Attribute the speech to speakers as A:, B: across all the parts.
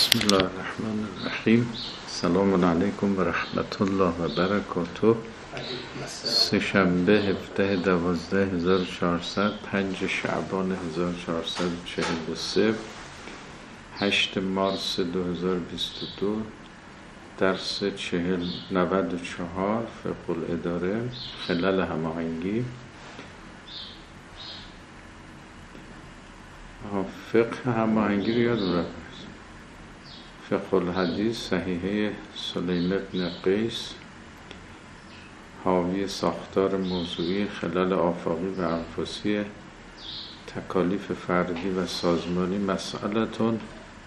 A: بسم الله الرحمن الرحیم. سلام علیکم و رحمت الله و برکاته. سه‌شنبه 17/12/1400 5 شعبان 1443 8 مارس 2022 درس 94 فقه الاداره خلل هماهنگی. فقه هماهنگی رو یاد رفت. فقه الحدیث صحیحه سلیم بن قیس حاوی ساختار موضوعی خلل آفاقی و انفسی تکالیف فردی و سازمانی. مسئلتون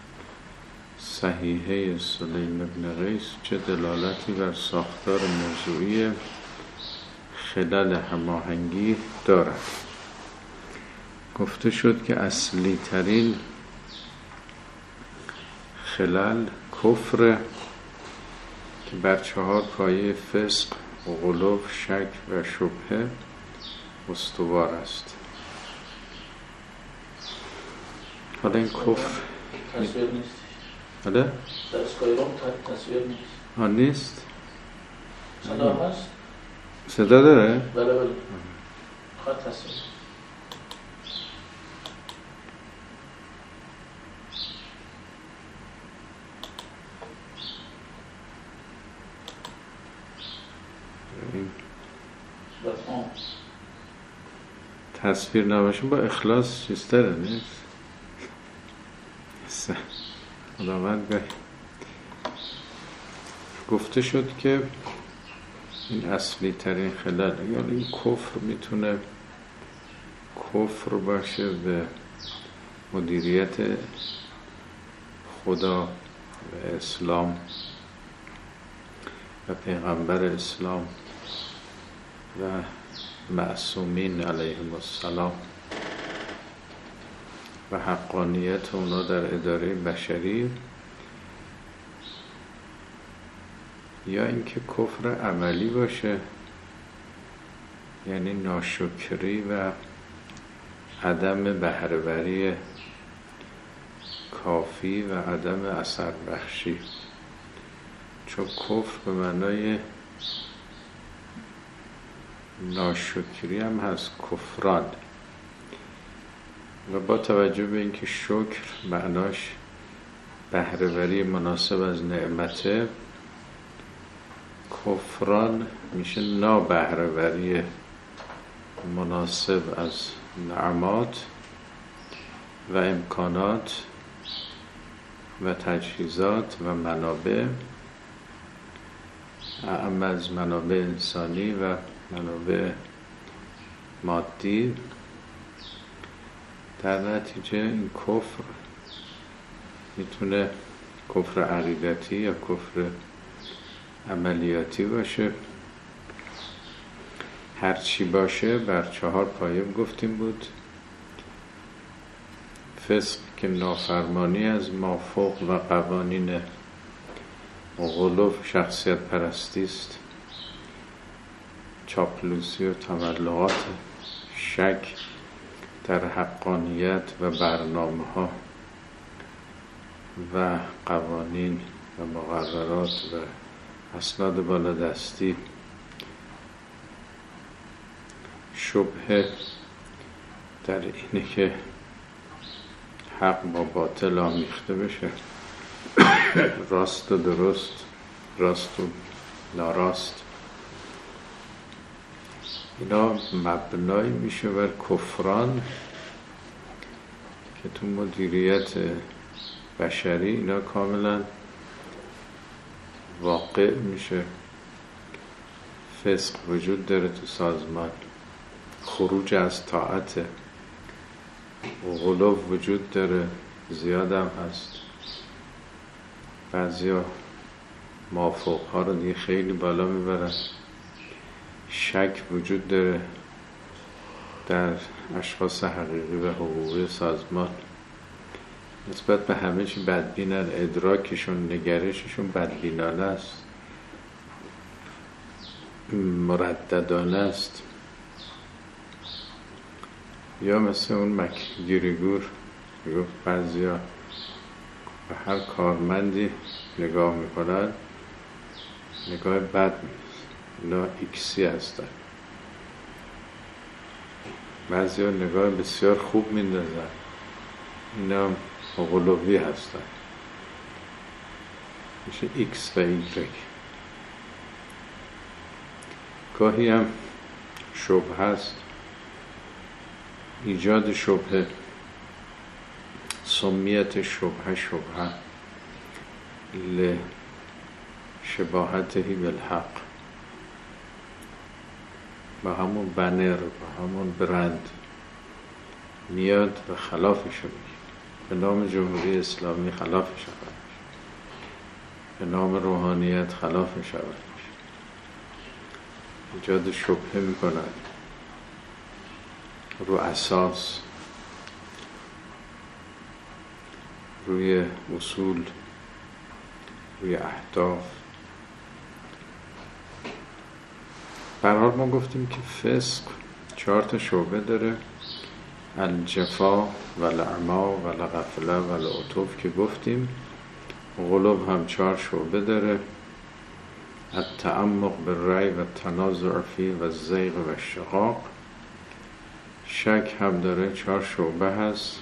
A: صحیحه سلیم بن قیس چه دلالتی بر ساختار موضوعی خلل هماهنگی دارد؟ گفته شد که اصلی ترین خلل کفر که بر 4 پایه فسق، غلو، شک و شبهه استوار است. حالا این کفر
B: تصویر نیست.
A: حالا؟
B: در اسکایروم تصویر نیست.
A: نیست؟
B: صدا هست؟
A: صدا داره؟
B: بله. خواهد تصویر.
A: تصویر نباشه با اخلاص چیزتره نیست؟ خداوند گفته شد که این اصلی ترین خلل، یعنی این کفر میتونه کفر باشه به مدیریت خدا و اسلام و پیغمبر اسلام و معصومین علیهم السلام و حقانیت اونا در اداره بشری، یا اینکه کفر عملی باشه، یعنی ناشکری و عدم بهره‌وری کافی و عدم اثر بخشی. چون کفر به معنای ناشکری هم هست، کفران، و با توجه به اینکه شکر معناش بهره‌وری مناسب از نعمته، کفران میشه نابهره‌وری مناسب از نعمات و امکانات و تجهیزات و منابع، اما از منابع انسانی و منابع مادی. در نتیجه این کفر میتونه کفر عقیدتی یا کفر عملیاتی باشه. هر چی باشه بر 4 پایه گفتیم بود. فسق که نافرمانی از مافوق و قوانین، غلو شخصیت پرستی است، چاپلوسی و تملقات، شک در حقانیت و برنامه ها و قوانین و مقررات و اسناد بالادستی، شبهه در اینه که حق با باطل آمیخته بشه، راست و درست، راست و ناراست. اینا مبنای میشه بر کفران که تو مدیریت بشری اینا کاملا واقع میشه. فسق وجود داره تو سازمان، خروج از طاعت، غلو وجود داره، زیادم هست. بعضیا مافوق ها رو دیگه خیلی بالا میبرن. شک وجود داره در اشخاص حقیقی و حقوقی سازمان، نسبت به همه چی بدبینن، ادراکشون، نگرششون بدبینانه است، مرددانه است. یا مثل اون مکگیریگور میگفت بعضیا و هر کارمندی نگاه میکنن نگاه بد نیست، اینا ایکسی هستن. بعضی ها نگاه بسیار خوب میندازن، اینا غلوی هستن، میشه ایکس و ایگرگ. گاهی هم شبهه هست، ایجاد شبهه، سمیت شبهه لشباهته بالحق، با همون بنر، با همون برند میاد و خلافشو میگه. به نام جمهوری اسلامی خلافش شود، به نام روحانیت خلافش شود، ایجاد شبهه میکنن رو اساس، روی اصول، روی اهداف. به هر حال ما گفتیم که فسق 4 شعبه داره: الجفا و العما و الغفله و العطف که گفتیم. غلو هم 4 شعبه داره: التعمق بالرأی و التنازع فی و الزیغ و الشقاق. شک هم داره 4 شعبه هست: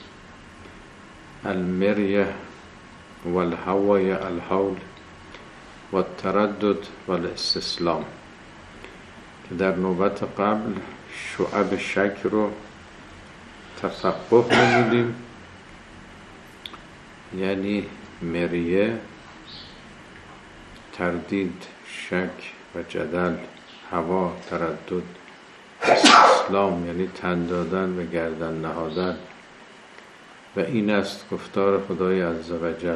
A: المریه و الهوای الحول و التردد و الاستسلام، که در نوبت قبل شعب شک رو تفقه نمودیم، یعنی مریه، تردید، شک و جدل، هوا، تردد، استسلام یعنی تن دادن و گردن نهادن. و این است گفتار خدای عزوجل: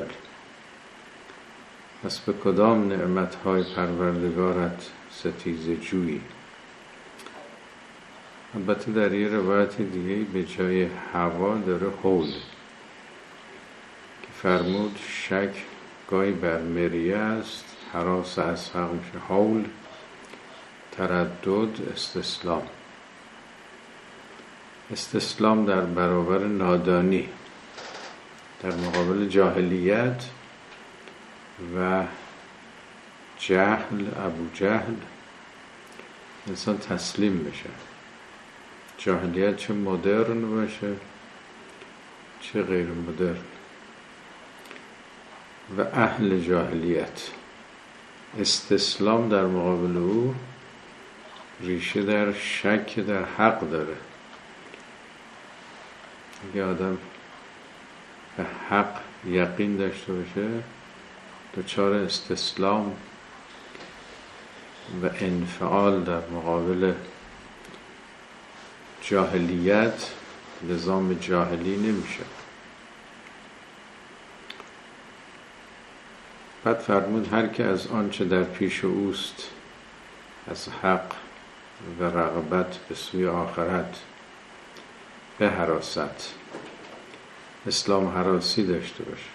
A: پس به کدام نعمتهای پروردگارت ستیزه جویی؟ البته در یه روایت دیگه به جای هوا داره حول، که فرمود شک گاهی بر مریه است، هراس از حق میشه حول، تردد، استسلام. استسلام در برابر نادانی، در مقابل جاهلیت و جهل، ابو جهل، انسان تسلیم بشه. جاهلیت چه مدرن باشه چه غیر مدرن، و اهل جاهلیت. استسلام در مقابل او ریشه در شک در حق داره. اگه آدم به حق یقین داشته باشه، دچار استسلام و انفعال در مقابل جاهلیت، نظام جاهلی نمیشه. بعد فرمود هر که از آنچه در پیش اوست از حق و رغبت به سوی آخرت به هراست، اسلام هراسی داشته باشه،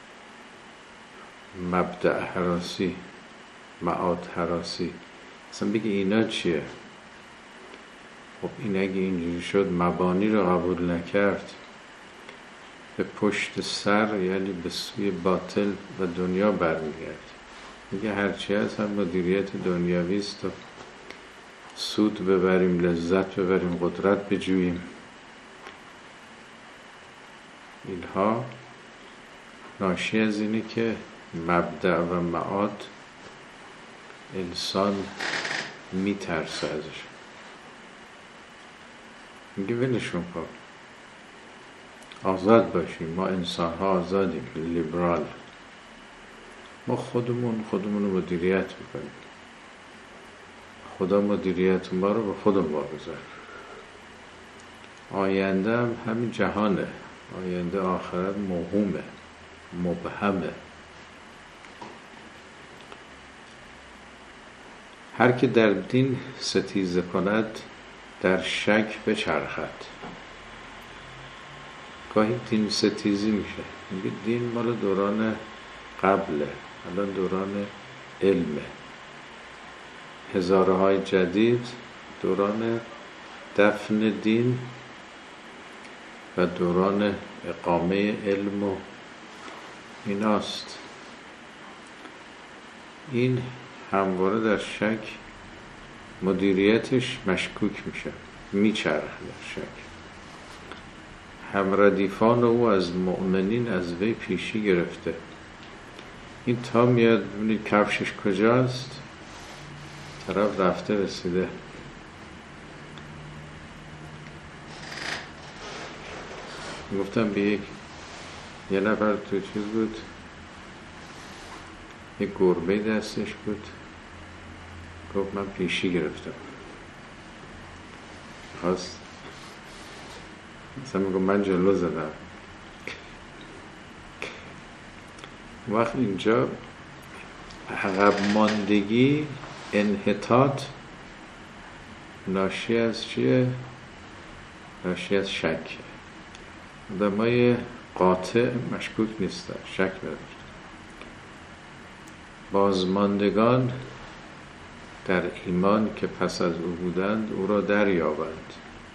A: مبدأ هراسی، معاد هراسی، اصلا بگی اینا چیه؟ خب این اگه اینجوری شد مبانی رو قبول نکرد، به پشت سر یعنی به سوی باطل و دنیا برمیگرد. میگه هرچی هست هم مدیریت دنیاوی است و سود ببریم، لذت ببریم، قدرت بجوییم. اینها ناشی از اینه که مبدأ و معاد انسان میترسه ازش. میگه ولشون کن، آزاد باشیم، ما انسان ها آزادیم، لیبرال، ما خودمون رو مدیریت میکنیم، خدا مدیریت ما رو به خودمون واگذار. آینده هم همین جهانه، آینده آخرت موهومه، مبهمه. هر که در دین ستیزه کند در شک بچرخد. گاهی دین ستیزی میشه، میگه دین مال دوران قبله، الان دوران علمه. هزارهای جدید دوران دفن دین و دوران اقامه علم و ایناست. این همواره در شک مدیریتش مشکوک میشه، میچرخه در شک. همردیفان او از مؤمنین از وی پیشی گرفته. این تا میاد ببینید کفشش کجاست، طرف رفته رسیده. گفتم به یه نفر تو چیز بود، یه گربه دستش بود، گفت من پیشی گرفتم. خواست مثلا میگم من جلو زدم. وقت اینجا عقب ماندگی، انحطاط ناشی از چیه؟ ناشی از شک. آدمای قاطع مشکوک نیستن، شک ندارن. بازماندگان در ایمان که پس از او بودند او را دریابند.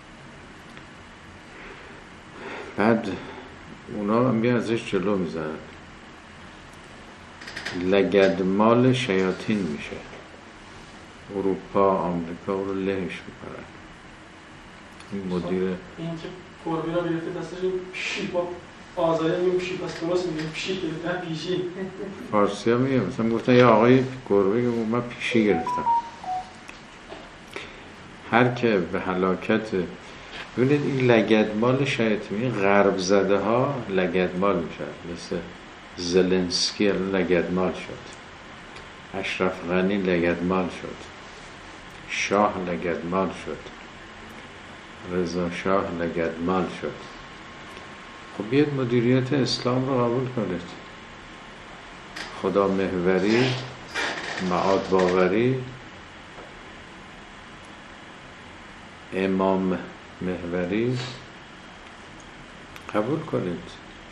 A: بعد اونا هم بیا ازش جلو میزنن، لگدمال شیاطین میشه. اروپا آمریکا او رو لهش میکنن. این مدیر
C: این که گربه را گرفته دستش پیشی با آزاده میگه پیشی، پس درست میگه پیشی گرفته، نه پیشی.
A: فارسی ها میگه مثلا گفتن یا آقای گربه که من پیشی گرفتم. هر که به هلاکت، ببینید این لگدمال شیاطینی، غرب زده ها لگدمال میشن، مثل زلنسکی لگدمال شد، اشرف غنی لگدمال شد، شاه لگدمال شد، رضا شاه لگدمال شد. خب بیاید مدیریت اسلام رو قبول کنید. خدا محوری، معاد باوری، امام محوری قبول کنید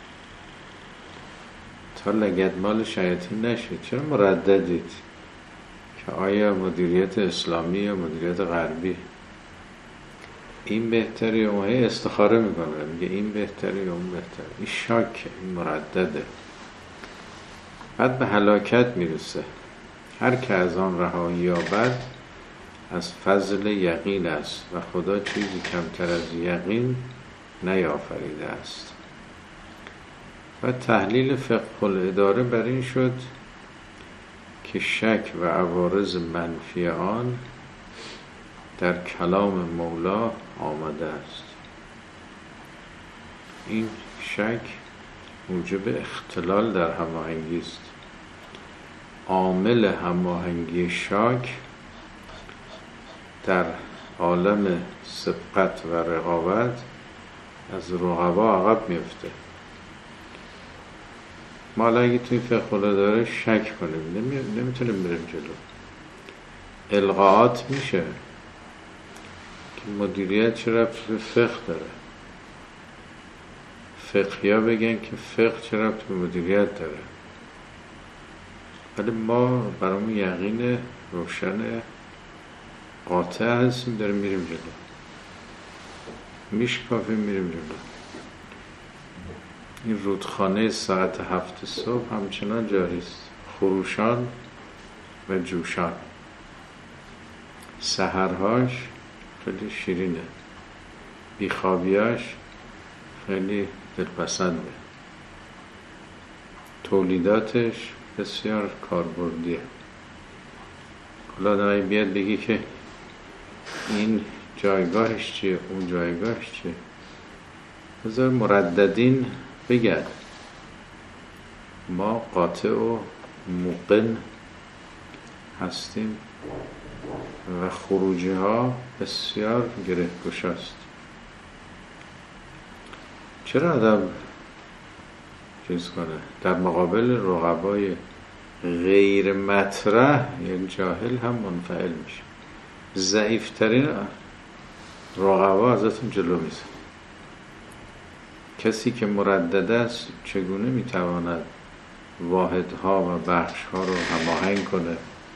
A: تا لگدمال شیاطین نشید. چرا مرددید که آیا مدیریت اسلامی یا مدیریت غربی، این بهتره یا اون؟ استخاره میکنه، میگه این بهتره یا اون بهتره. این شاکه، این مردده. بعد به هلاکت میرسه. هر که از آن رهایی یابد از فضل یقین است و خدا چیزی کمتر از یقین نیافریده است. و تحلیل فقه الاداره بر این شد که شک و عوارض منفی آن در کلام مولا آمده است. این شک موجب اختلال در هماهنگی است. عامل هماهنگی شاک در عالم سبقت و رقابت از رقبا عقب میفته. ما اگه توی فقه الاداره شک کنیم نمیتونیم بریم جلو. القاءات میشه که مدیریت چه ربطی به فقه داره. فقهیا بگن که فقه چه ربطی به مدیریت داره. ولی ما برامون یقین روشن قاطع هستیم، داریم میریم جلو، میشکافیم میریم جلو. این رودخانه ساعت 7 صبح همچنان جاری است، خروشان و جوشان. سحرهاش خیلی شیرینه، بیخوابیاش خیلی دلپسنده، تولیداتش بسیار کاربردیه. حالا آدمی بیاد بگی که این جایگاهش چیه، اون جایگاهش چیه، بذار مرددین بگن. ما قاطع و موقن هستیم و خروجی ها بسیار گره گشاست. چرا آدم چیز کنه در مقابل رقبای غیر مطرح، یک جاهل هم منفعل میشه. ضعیفترین رقبا ازتون جلو میزن. کسی که مردد است چگونه میتواند واحدها و بخشها رو هماهنگ کنه؟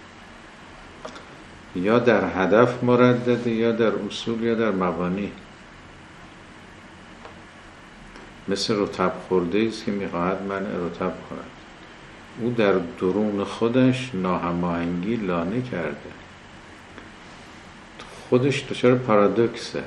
A: یا در هدف مردده، یا در اصول، یا در مبانی. مثل رطب خورده است که میخواهد منع رطب کند. او در درون خودش ناهماهنگی لانه کرده. خودش دچار پارادوکسه.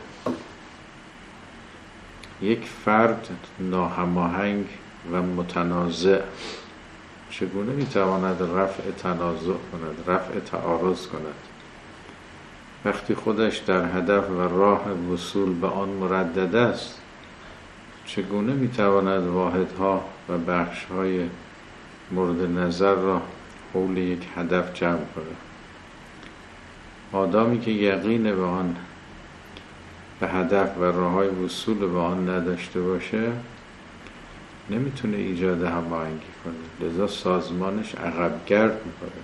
A: یک فرد ناهماهنگ و متنازع چگونه میتواند رفع تنازع کند، رفع تعارض کند؟ وقتی خودش در هدف و راه وصول به آن مردد است، چگونه میتواند واحدها و بخشهای مورد نظر را حول یک هدف جمع کند؟ آدمی که یقین به هدف و راههای وصول به آن نداشته باشه نمیتونه ایجاد هماهنگی کنه، لذا سازمانش عقبگرد میکنه.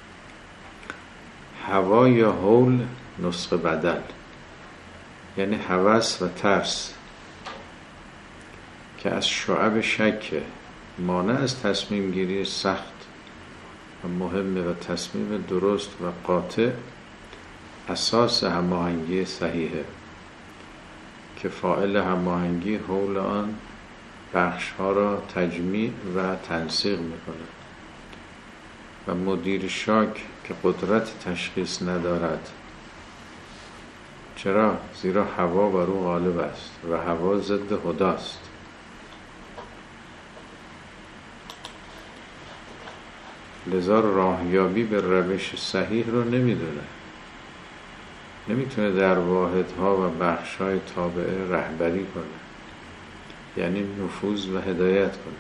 A: هوا یا هول نسخه بدل، یعنی هوس و ترس که از شعب شک مانع از تصمیم گیری سخت و مهمه و تصمیم درست و قاطع اساس هماهنگی صحیحه که فاعل هماهنگی حول آن بخش ها را تجمیع و تنسیق میکنه و مدیر شاک که قدرت تشخیص ندارد. چرا؟ زیرا هوا بر او غالب است و هوا ضد هداست. لذا راهیابی به روش صحیح رو نمیدونه، نمیتونه در واحدها و بخشهای تابعه رهبری کنه، یعنی نفوذ و هدایت کنه.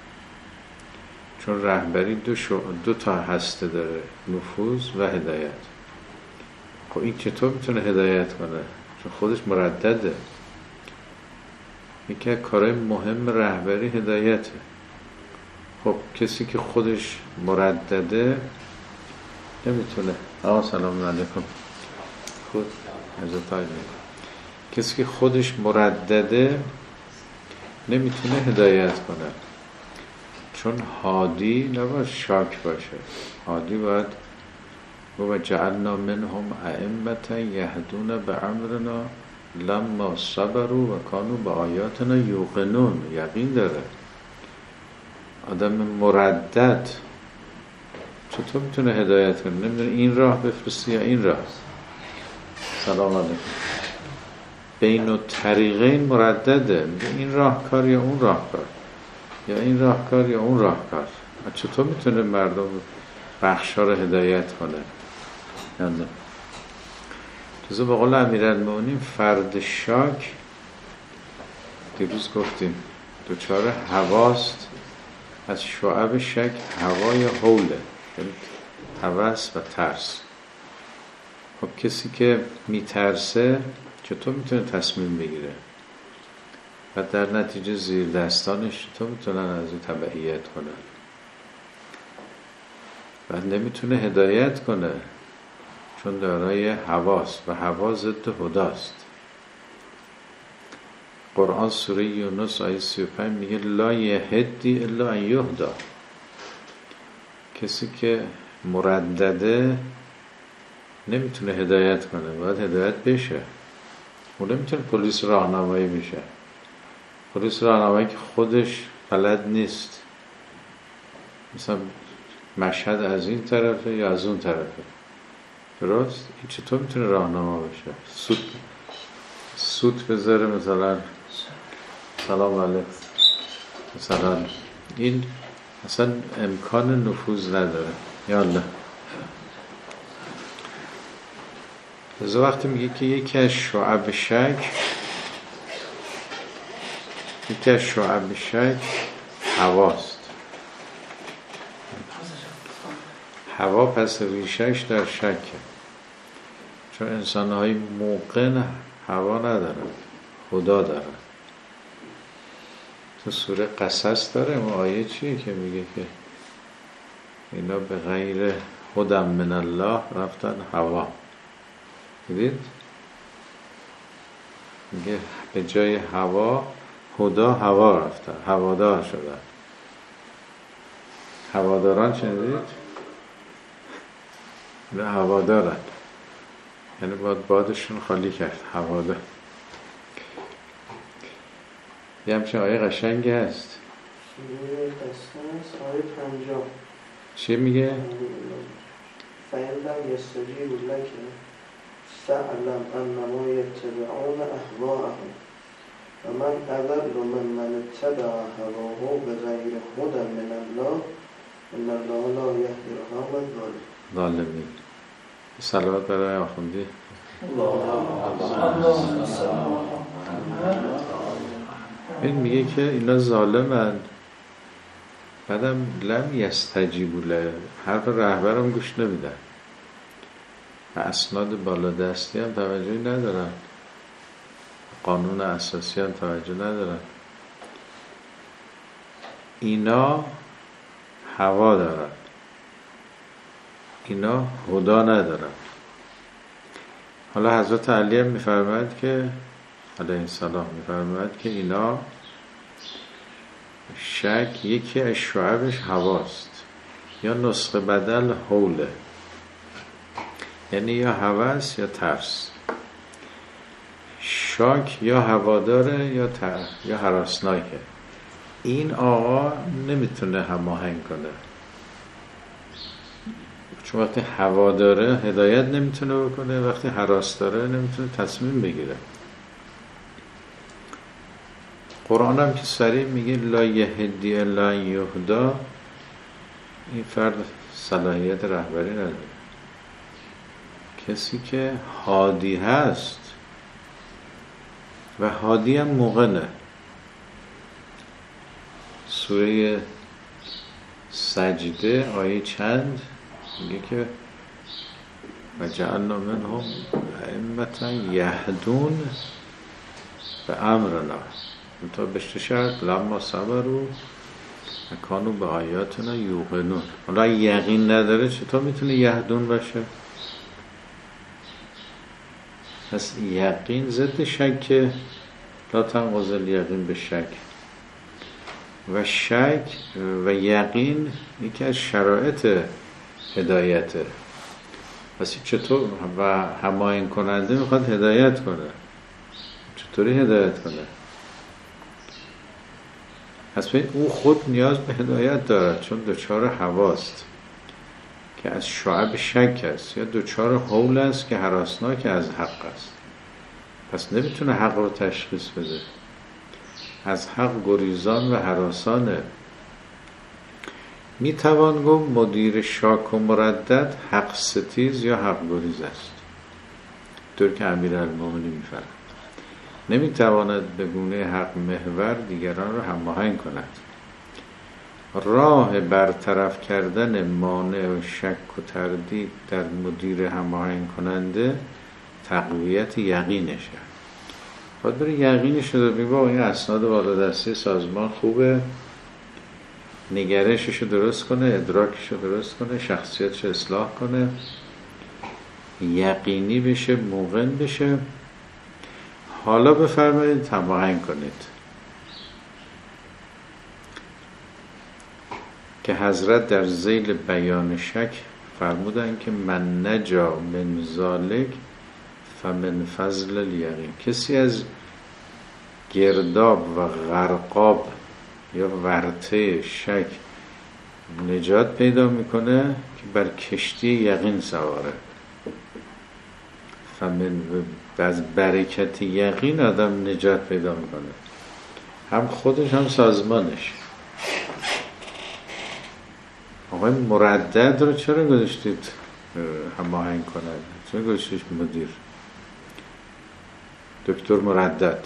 A: چون رهبری دو تا هسته داره، نفوذ و هدایت. خب این چطور میتونه هدایت کنه؟ چون خودش مردده. یکی از کارهای مهم رهبری هدایته. خب کسی که خودش مردده نمیتونه. سلام علیکم. خود عزتای کسی که خودش مردده نمیتونه هدایت کنه، چون هادی نباید شاک باشه. هادی باید و جعلنا منهم ائمة یهدون بامرنا لما صبروا و کانوا بآیاتنا یوقنون. یقین داره. آدم مردد چطور میتونه هدایت کنه؟ نمیدونه این راه بفرستی یا این راه. سلام علیکم. بین الطریقین مردده، میگه این راهکار یا اون راهکار، یا این راهکار یا اون راهکار. چطور میتونه مردم بخشا رو هدایت کنه؟ یعنی جزو به قول امیرالمومنین فرد شاک دیروز گفتیم دوچار هواست. از شعب شک هوای حوله، یعنی هوس و ترس. خب کسی که میترسه چطور میتونه تصمیم بگیره؟ و در نتیجه زیر دستانش چطور میتونن از او تبعیت کنن؟ و نمیتونه هدایت کنه چون دارای هواست و هوا ضد هداست. قرآن سوره یونس آیه 35 میگه لا یهدی الا ان یهدا. کسی که مردده نمیتونه هدایت کنه، باید هدایت بشه. اون نمیتونه پلیس راهنمایی بشه. پلیس راهنمایی که خودش بلد نیست، مثلا مشهد از این طرفه یا از اون طرفه، درست؟ این چطور میتونه راهنما بشه؟ سوت بذاره مثلا سلام علیکم، مثلا این اصلا امکان نفوذ نداره. یالله. از وقتی میگه که یکی از شعب شک هواست. هوا پس ریشش در شکه، چون انسان‌های موقن هوا ندارن، خدا دارن. تو سوره قصص داره اون آیه چیه که میگه که اینا به غیر هدی من الله رفتن هوا. دیدید؟ میگه به جای هوا هوا رفتن، هوادار شدن. هواداران شنیدید؟ نه هوادارن، یعنی باید بادشون خالی کرد. هوادار یه همچین آیه قشنگی هست.
D: سوره قصص آیه 50
A: چی میگه؟
D: فَإِنْ لَمْ يَسْتَجِیبُوا لَکَ فَاعْلَمْ أَنَّمَا یَتَّبِعُونَ أَهْوَاءَهُمْ وَمَنْ أَضَلُّ مِمَّنِ اتَّبَعَ هَوَاهُ بِغَیْرِ هُدًى مِنَ اللَّهِ إِنَّ اللَّهَ لَا یهدی القوم
A: ظالمین. صلوات برای آخوندی. این میگه که اینا ظالمن، بعدم لم یستجیبوا له، حرف رهبرم گوش نمیدن و اسناد بالا دستی هم توجهی ندارن، قانون اساسی هم توجه ندارن. اینا هوا دارن، اینا هدا ندارن. حالا حضرت علی هم میفرماید که علیه السلام میفرماید که اینا شک یکی از شعبش هواست، یا نسخه بدل حوله، یعنی یا هوس یا ترس. شاک یا هواداره یا هراسناکه. این آقا نمیتونه هماهنگ کنه، چون وقتی هوا داره هدایت نمیتونه بکنه، وقتی هراس داره نمیتونه تصمیم بگیره. قرآن هم که صریح میگه لا یهدی الا یهدا، این فرد صلاحیت رهبری نداره. کسی که هادی هست و هادی هم موقنه. سوره سجده آیه چند میگه که و جعلنا منهم ائمة یهدون به امرنا تا بهش شرط لما صبروا کانوا به آیاتنا یوقنون. حالا یقین نداره چطور میتونه یهدون باشه؟ پس یقین ضد شک، لا تنقض الیقین به شک، و شک و یقین یکی از شرایط هدایته. پس چطور و هماهنگ کننده میخواد هدایت کنه، چطوری هدایت کنه؟ پس او خود نیاز به هدایت دارد، چون دچار هواست که از شعب شک است، یا دچار حول است که هراسناک از حق است. پس نمیتونه حق رو تشخیص بده، از حق گریزان و هراسانه. میتوان گفت مدیر شاک و مردد حق ستیز یا حق گریز است، طور که امیرالمومنین میفرماید. نمیتواند به گونه حق محور دیگران را هماهنگ کند. راه برطرف کردن مانع و شک و تردید در مدیر هماهنگ کننده تقویت یقینشه. باید بره یقینش رو بگه این اسناد بالادستی سازمان خوبه، نگرشش رو درست کنه، ادراکش رو درست کنه، شخصیتش رو اصلاح کنه، یقینی بشه، موقن بشه. حالا بفرمایید هماهنگ کنید. که حضرت در ذیل بیان شک فرمودن که من نجا من ذالک فمن فضل الیقین. کسی از گرداب و غرقاب یا ورطه شک نجات پیدا میکنه که بر کشتی یقین سواره. از برکت یقین آدم نجات پیدا میکنه، هم خودش هم سازمانش. آقای مردد رو چرا گذاشتید هماهنگ کنه؟ چرا گذاشتیش مدیر؟ دکتر مردد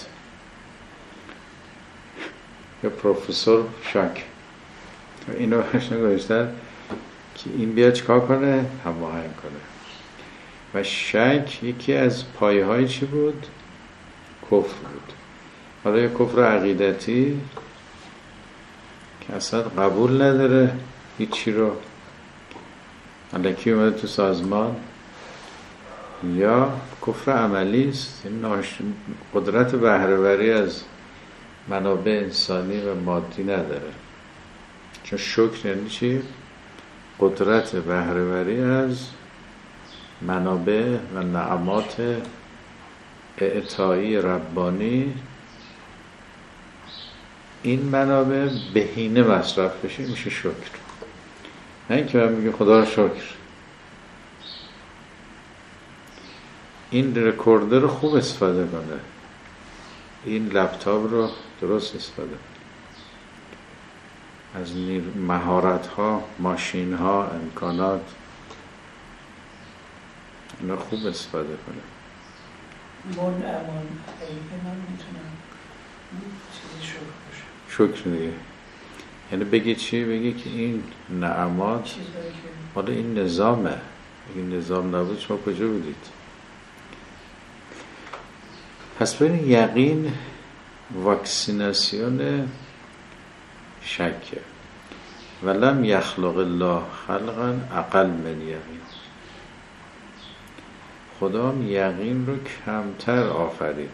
A: یا پروفسور شاک، اینو گذاشتن که این بیاد چیکار کنه؟ هماهنگ کنه. و شک یکی از پایه‌های چی بود؟ کفر بود. حالا یه کفر عقیدتی که اصلا قبول نداره هیچی رو، الکی اومده تو سازمان، یا کفر عملی است، قدرت بهره‌وری از منابع انسانی و مادی نداره. چون شکر یعنی چی؟ قدرت بهره‌وری از منابع و نعمات اعطایی ربانی این منابع بهینه مصرف بشه میشه شکر. نه اینکه من میگم خدا رو شکر. این رکوردر رو خوب استفاده کنه، این لپتاپ رو درست استفاده کنه، از مهارت ها، ماشین ها، امکانات اینا خوب استفاده کنه.
B: من میتونم چیزی شکر باشه.
A: شکر دیگه یعنی بگی چی؟ بگی که این نعمات حالا این نظامه، این نظام نبود شما کجا بودید؟ پس ببین یقین واکسیناسیون شکه. ولم یخلق الله خلقا اقل من یقین. خدا هم یقین رو کمتر آفرید.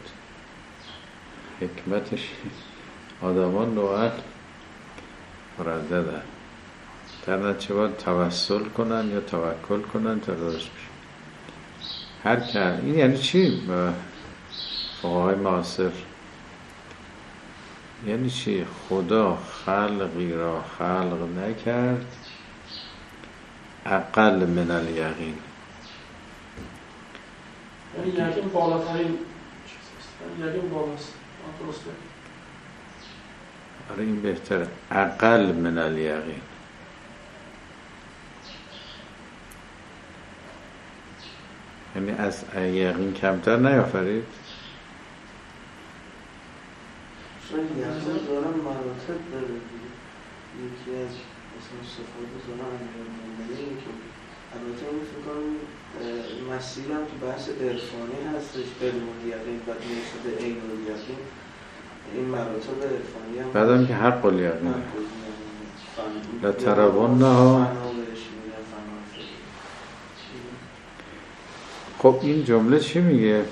A: حکمتش آدمان نوعا مرددن، در نتیجه باید توسل کنن یا توکل کنن تا درست بشه. هر که این یعنی چی؟ فقهای معاصر یعنی چی؟ خدا خلقی را خلق نکرد اقل من الیقین.
C: یعنی یقین بالاترین چیز است. یقین بالاست. درسته؟
A: آره این بهتره. اقل من الیقین. یعنی از یقین کمتر نیافرید.
D: چون یقین دارم مراتب داره. یکی از مثلا صفات زمان امیرالمومنین که البته این فکر کنم مسیل هم تو بحث عرفانی هستش، علم الیقین و میرسه به عین الیقین. این مراتب عرفانی هم
A: بعدم که حق الیقین لترونها. خب این جمله چی میگه؟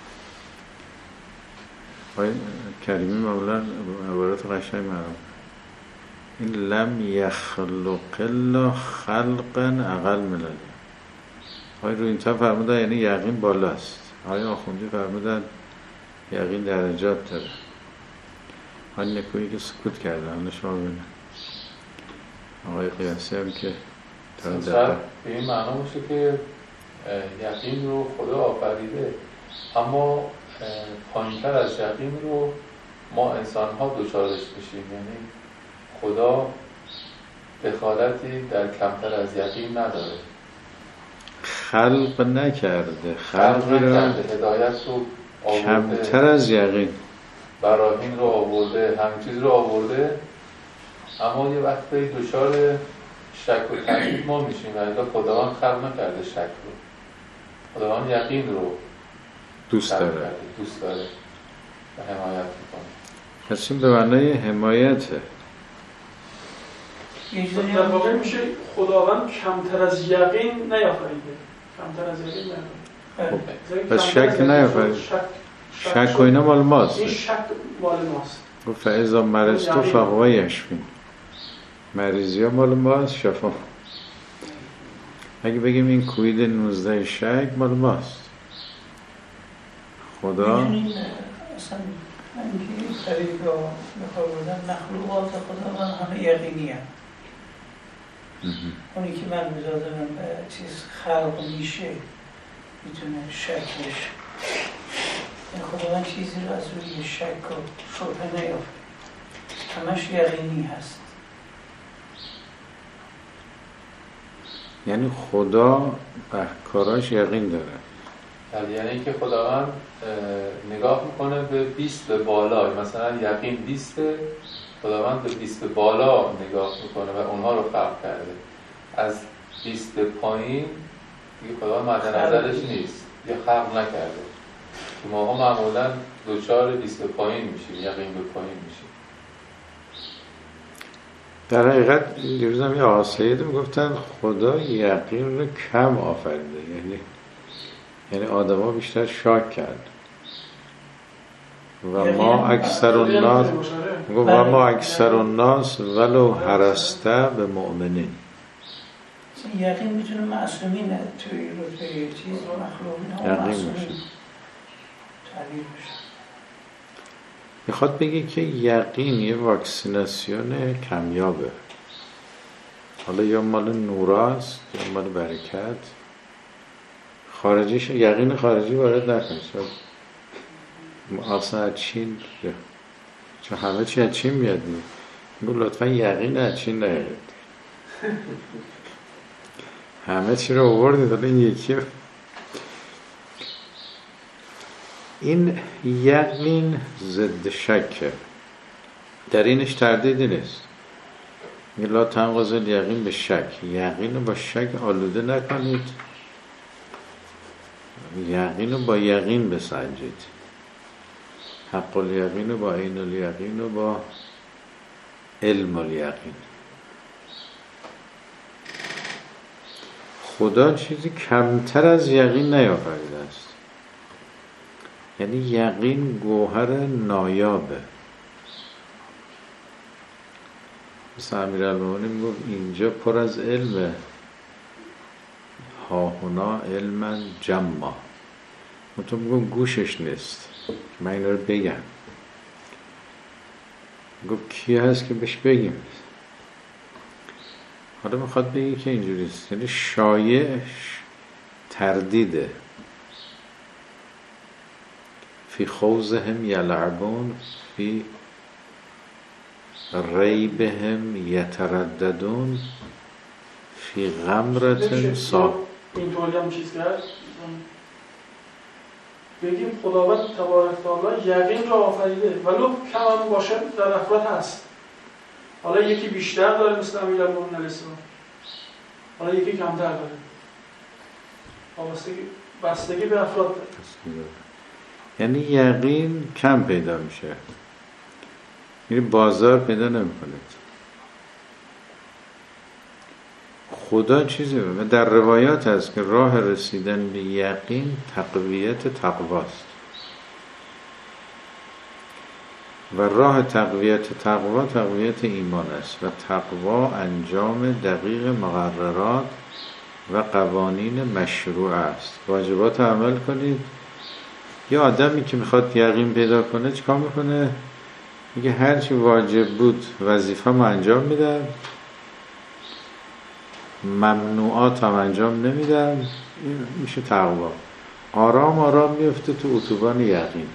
A: آقای کریمی معمولا عبارت قشنگ معلوم. این لم یخلق الله خلقا اقل من الیقین. آقای روی این طرف فرمودن یعنی یقین بالاست. آقای آخوندی فرمودن یقین درجات داره. آقای نکویی که سکوت کرده همه شما ببینن. آقای قیاسی هم که
E: به این معنا باشه که یقین رو خدا آفریده، اما پایین‌تر از یقین رو ما انسان ها دچارش میشیم. یعنی خدا دخالتی در کمتر از یقین نداره.
A: خلق نکرده، خلقی را
E: هدایت رو آورده،
A: کمتر از یقین
E: براهین رو آورده، همه چیز رو آورده، اما یه وقتی دچار شک و تردید ما میشیم. ولی خداوند خلق نکرده شک رو، خداوند یقین رو
A: دوست داره
E: و حمایت میکنه.
A: پس این به معنای حمایته.
C: در واقع میشه خداوند کمتر از یقین نیافریده. کمتر از یقین نیافریده.
A: پس شک نیافرید. شک و اینا مال ماست.
C: این شک مال ماست.
A: گفت فاذا مرضت فهو یشفین. مریضی ها مال ماست، شفا. اگه بگیم این کوید 19 شک مال ماست. خدا
B: میتونین اصلا اینکه طریق رو بخواه بودن مخلوقات خداوند همه یقینی هم. اونی که من میذادم چیز خلق میشه میتونه شکلش، خداوند چیزی رو از روی شک و شبهه نیافت، همش یقینی هست.
A: یعنی خدا به کاراش یقین داره.
E: یعنی که خداوند نگاه میکنه به 20 به بالا، مثلا یقین 20، خداوند به 20 به بالا نگاه میکنه و اونها رو خلق کرده. از 20 به پایین دیگه خداوند مد نظرش نیست یا خلق نکرده. که ماها معمولا دوچار 20 به پایین میشیم، یقین به پایین میشیم.
A: در حقیقت دیروز هم یه آسایده میگفتن خدا یقین رو کم آفریده. یعنی آدم ها بیشتر شاک کرد و ما اکثر الناس ولو هرسته به مؤمنین.
B: یقین میتونه معصومین توی رتبه چیز و مخلوقین ها معصومین تعبیر بشه.
A: میخواد بگه که یقین یه واکسیناسیون کمیابه، حالا یا مال نوراست یا مال برکت. خارجیش یقین خارجی وارد نکنید، اصلا از چین، چون همه چی از چین میاد، میگو لطفا یقین از چین نیارید. همه چی رو آوردید، حالا این یکی. این یقین ضد شکه، در اینش تردیدی نیست. لا تنقض الیقین به شک، یقین رو با شک آلوده نکنید، یقین رو با یقین بسنجید. حق الیقین رو با عین الیقین رو با علم الیقین. خدا چیزی کمتر از یقین نیافریده است. یعنی یقین گوهر نایابه. مثل امیرالمومنین میگفت اینجا پر از علمه، هاهنا علما جما. منطقه میگم گوشش نیست که من اینا رو بگم. میگفت کی هست که بهش بگیم؟ حالا میخواد بگی که اینجوریست، یعنی شایعش تردیده. فی خوضهم یلعبون فی ریبهم یترددون فی غمرة صاب.
C: اینطوری هم چیز کرد بگیم خداوند تبارک تعالی یقین را آفریده ولو کم هم باشه در افراد هست. حالا یکی بیشتر داره مثل امیرالمومنین علیه السلام، حالا یکی کمتر داره، بستگی به افراد داره.
A: یعنی یقین کم پیدا میشه، یعنی بازار پیدا نمیکنید. خدا چیزی و در روایات هست که راه رسیدن به یقین تقویت تقواست و راه تقویت تقوا تقویت ایمان است و تقوا انجام دقیق مقررات و قوانین مشروع است. واجبات عمل کنید. یه آدمی که میخواد یقین پیدا کنه چیکار میکنه؟ میگه هرچی واجب بود وظیفه‌مو انجام میدم، ممنوعات هم انجام نمیدم. این میشه تقوا. آرام آرام میفته تو اتوبان یقین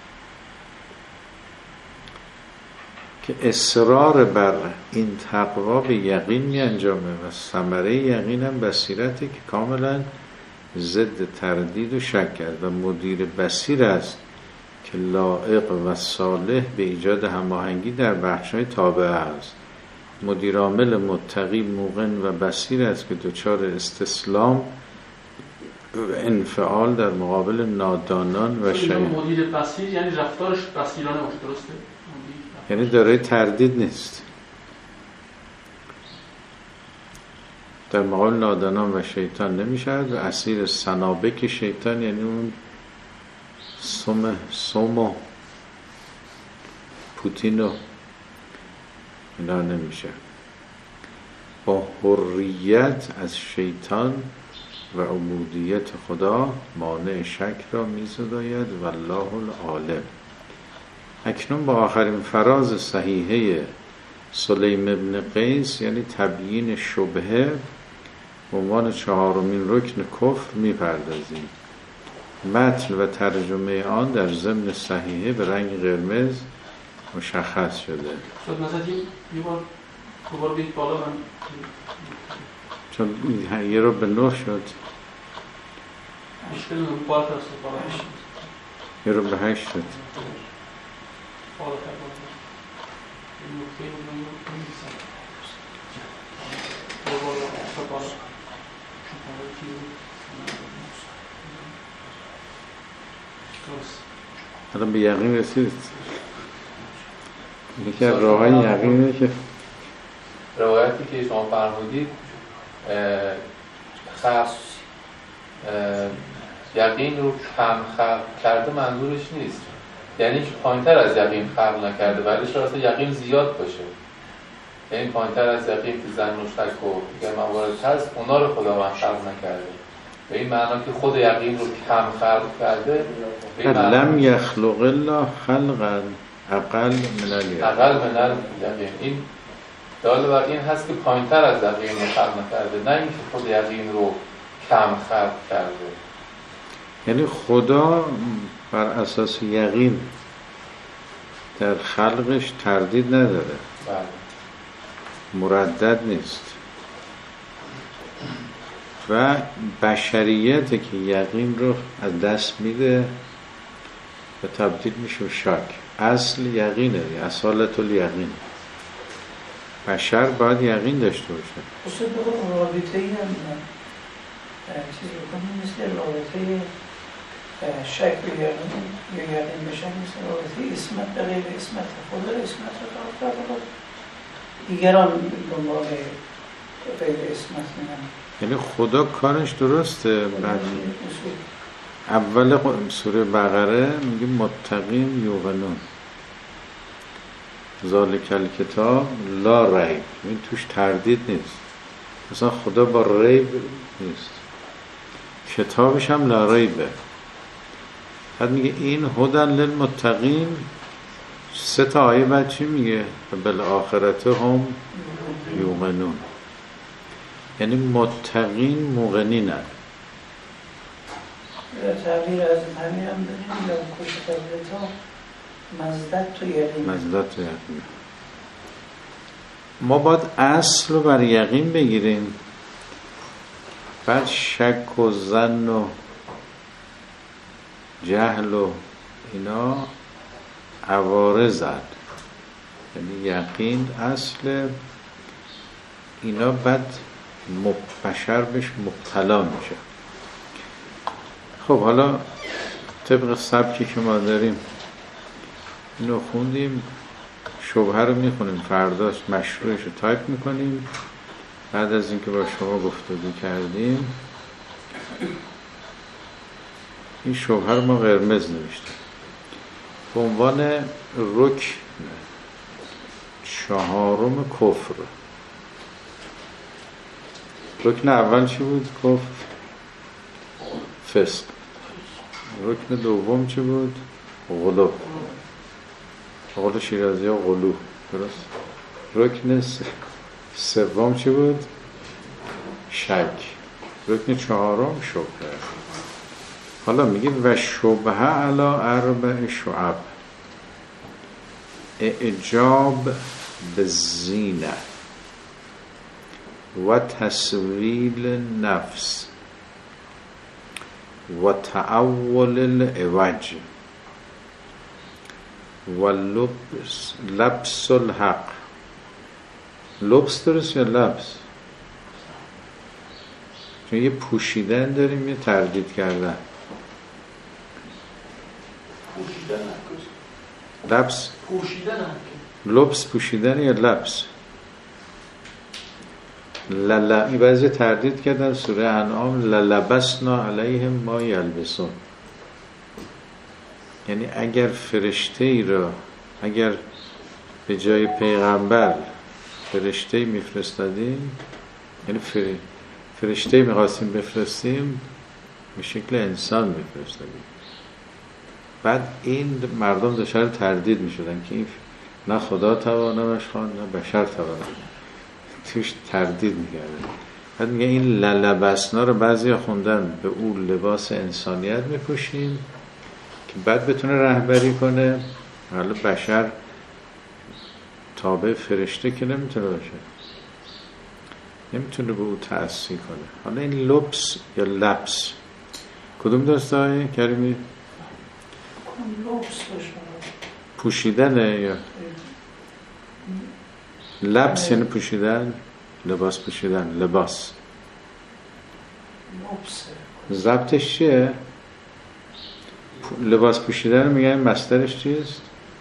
A: که اصرار بر این تقوا به یقین می انجامه و ثمره یقین هم بصیرتی که کاملا ضد تردید و شک کرد و مدیر بصیر است که لایق و صالح به ایجاد هماهنگی در بخش‌های تابعه است. مدیر عامل متقی موقن و بصیر است که دچار استسلام و انفعال در مقابل نادانان و شیعان.
C: مدیر بصیر یعنی رفتارش بصیرانه باشه، درسته؟
A: یعنی دارای تردید نیست در مقابل نادانان و شیطان نمیشد و اسیر سنابک شیطان، یعنی اون سوم و پوتین و اینا نمیشه. با حریت از شیطان و عبودیت خدا مانع شک را می‌زداید والله العالم. اکنون با آخرین فراز صحیحه سلیم ابن قیس یعنی تبیین شبهه به عنوان چهارمین رکن کفر میپردازیم. متن و ترجمه آن در ضمن صحیحه به رنگ قرمز مشخص شده.
C: شد مثلا یه بار دوباره بیت بالا من
A: چون یه رو به 9 شد،
C: مشکل رو بالا ترسل بالا
A: یه رو به 8 شد.
C: بالا ترسل این نکته رو من نمیسم بالا
A: الان به یقین رسید. یکی از راه‌های یقینه که
E: روایتی که شما فرمودید یقین رو کم خلق کرده منظورش نیست، یعنی که پایین‌تر از یقین خلق نکرده، ولی شاید یقین زیاد باشه. یعنی پایین‌تر از یقین که زن و شک و دیگر موارد هست اونا رو خداوند خلق نکرده، به این معنا که خود یقین رو کم خلق کرده.
A: لم یخلق الله خلقا اقل من الیقین.
E: اقل من الیقین. این دال بر این هست که پایین‌تر از یقین خلق نکرده، نه اینکه خود یقین رو کم خلق کرده.
A: یعنی خدا بر اساس یقین در خلقش تردید نداره،
E: بله.
A: مردد نیست و بشریت که یقین رو از دست میده و تبدیل میشه به شک. اصل یقینه، اصالت الیقین. بشر باید یقین داشته باشه.
B: اصلا بخون رابطه ای هم چیزی بکنیم مثل رابطه شک و یقین یا یقین به شک، مثل رابطه اسمت به غیر اسمت، خدا اسمت رو دارد دیگران دنبال غیر اسمت میدن.
A: یعنی خدا کارش درسته. بعد اول سوره بقره میگه متقین یوقنون ذالک الکتاب لا ریب، این توش تردید نیست. مثلا خدا با ریب نیست، کتابش هم لا ریبه. بعد میگه این هدن للمتقین. 3 تا آیه بعد چی میگه؟ بالآخرت هم یوقنون. یعنی متقین موقنینن.
B: تعبیر از همین هم داریم یا کشتبه تا مزدد تو یقین.
A: مزدد تو یقین. ما باید اصل رو بر یقین بگیریم، بعد شک و ظن و جهل و اینا عوارضن. یعنی یقین اصل اینا، بعد بشر بهش مبتلا میشه. خب حالا طبق سبکی که ما داریم اینو خوندیم، شبهه رو میخونیم، فرداش مشروعش رو تایپ میکنیم. بعد از اینکه با شما گفتگو کردیم این شبهه رو ما قرمز نوشتیم به عنوان رکن 4 کفر. رکن اول چی بود؟ کفر، فسق. رکن دوم چی بود؟ غلو. قول شیرازی ها غلو، درست. رکن سوم چی بود؟ شک. رکن 4 شبهه. حالا میگیم و شبهه علی 4 شعب. اعجاب بالزینه و تسویل نفس و تعول العوج و لبس الحق. لبس درست یا لبس؟ چون یه پوشیدن داریم، یه تردید کردن. لبس
C: پوشیدن.
A: لبس پوشیدن یا لبس؟ این بعضی تردید کردن سوره انعام للبسنا علیهم ما یلبسون. یعنی اگر فرشته ای را، اگر به جای پیغمبر فرشته ای میفرستادیم، یعنی فرشته ای میخواستیم بفرستیم به شکل انسان میفرستادیم. بعد این مردم دچار تردید میشدن که این نه خدا توانمش خوان نه بشر توانم، توش تردید میکردن. بعد میگه این للبسنا رو بعضی خوندن به اون لباس انسانیت میپوشیم که بعد بتونه رهبری کنه. حالا بشر تابع فرشته که نمیتونه باشه، نمیتونه به او تأثیر کنه. حالا این لبس یا لبس کدوم دسته های کریمی؟ پوشیدنه یا لبس؟ یعنی پوشیدن، لباس پوشیدن، لباس. ضبطش چیه؟ لباس پوشیدن میگن مصدرش چیست؟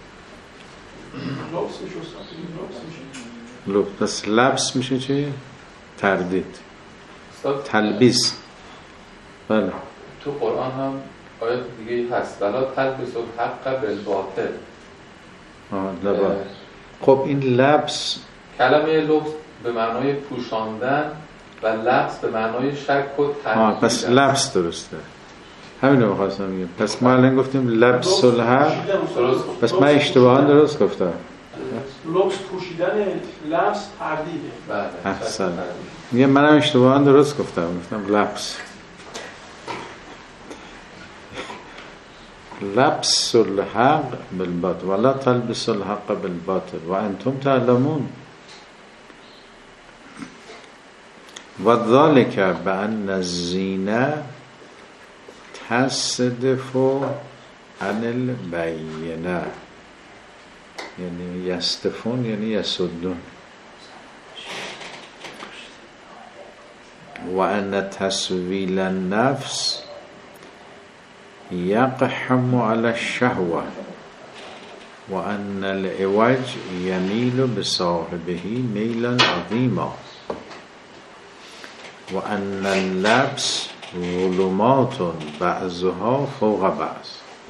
A: لبس. پس لبس میشه چی؟ تردید، تلبیس. بله.
E: تو قرآن هم آیات دیگه هست ولا تلبسوا الحق بالباطل.
A: لباس. خب این لبس،
E: کلمه لبس به معنای پوشاندن و لبس به معنای شک و تردید.
A: پس لبس درسته. همین رو می‌خواستم بگم. پس ما الان گفتیم لبس الحق،
E: درست
A: پس من اشتباهاً درست گفتم.
C: لبس پوشیدن، لبس تردیده.
E: بله.
A: احسن. میگم منم اشتباهاً درست گفتم لبس. لبس الحق بالباطل ولا تلبس الحق بالباطل وانتم تعلمون وذلك بأن الزینه تصدف عن البینه، یعنی یستفون یعنی یسدون، و ان تسویل النفس يقحم على الشهوة وأن العوج يميل بصاحبه ميلا عظيما وأن اللبس ظلمات بعضها فوق بعض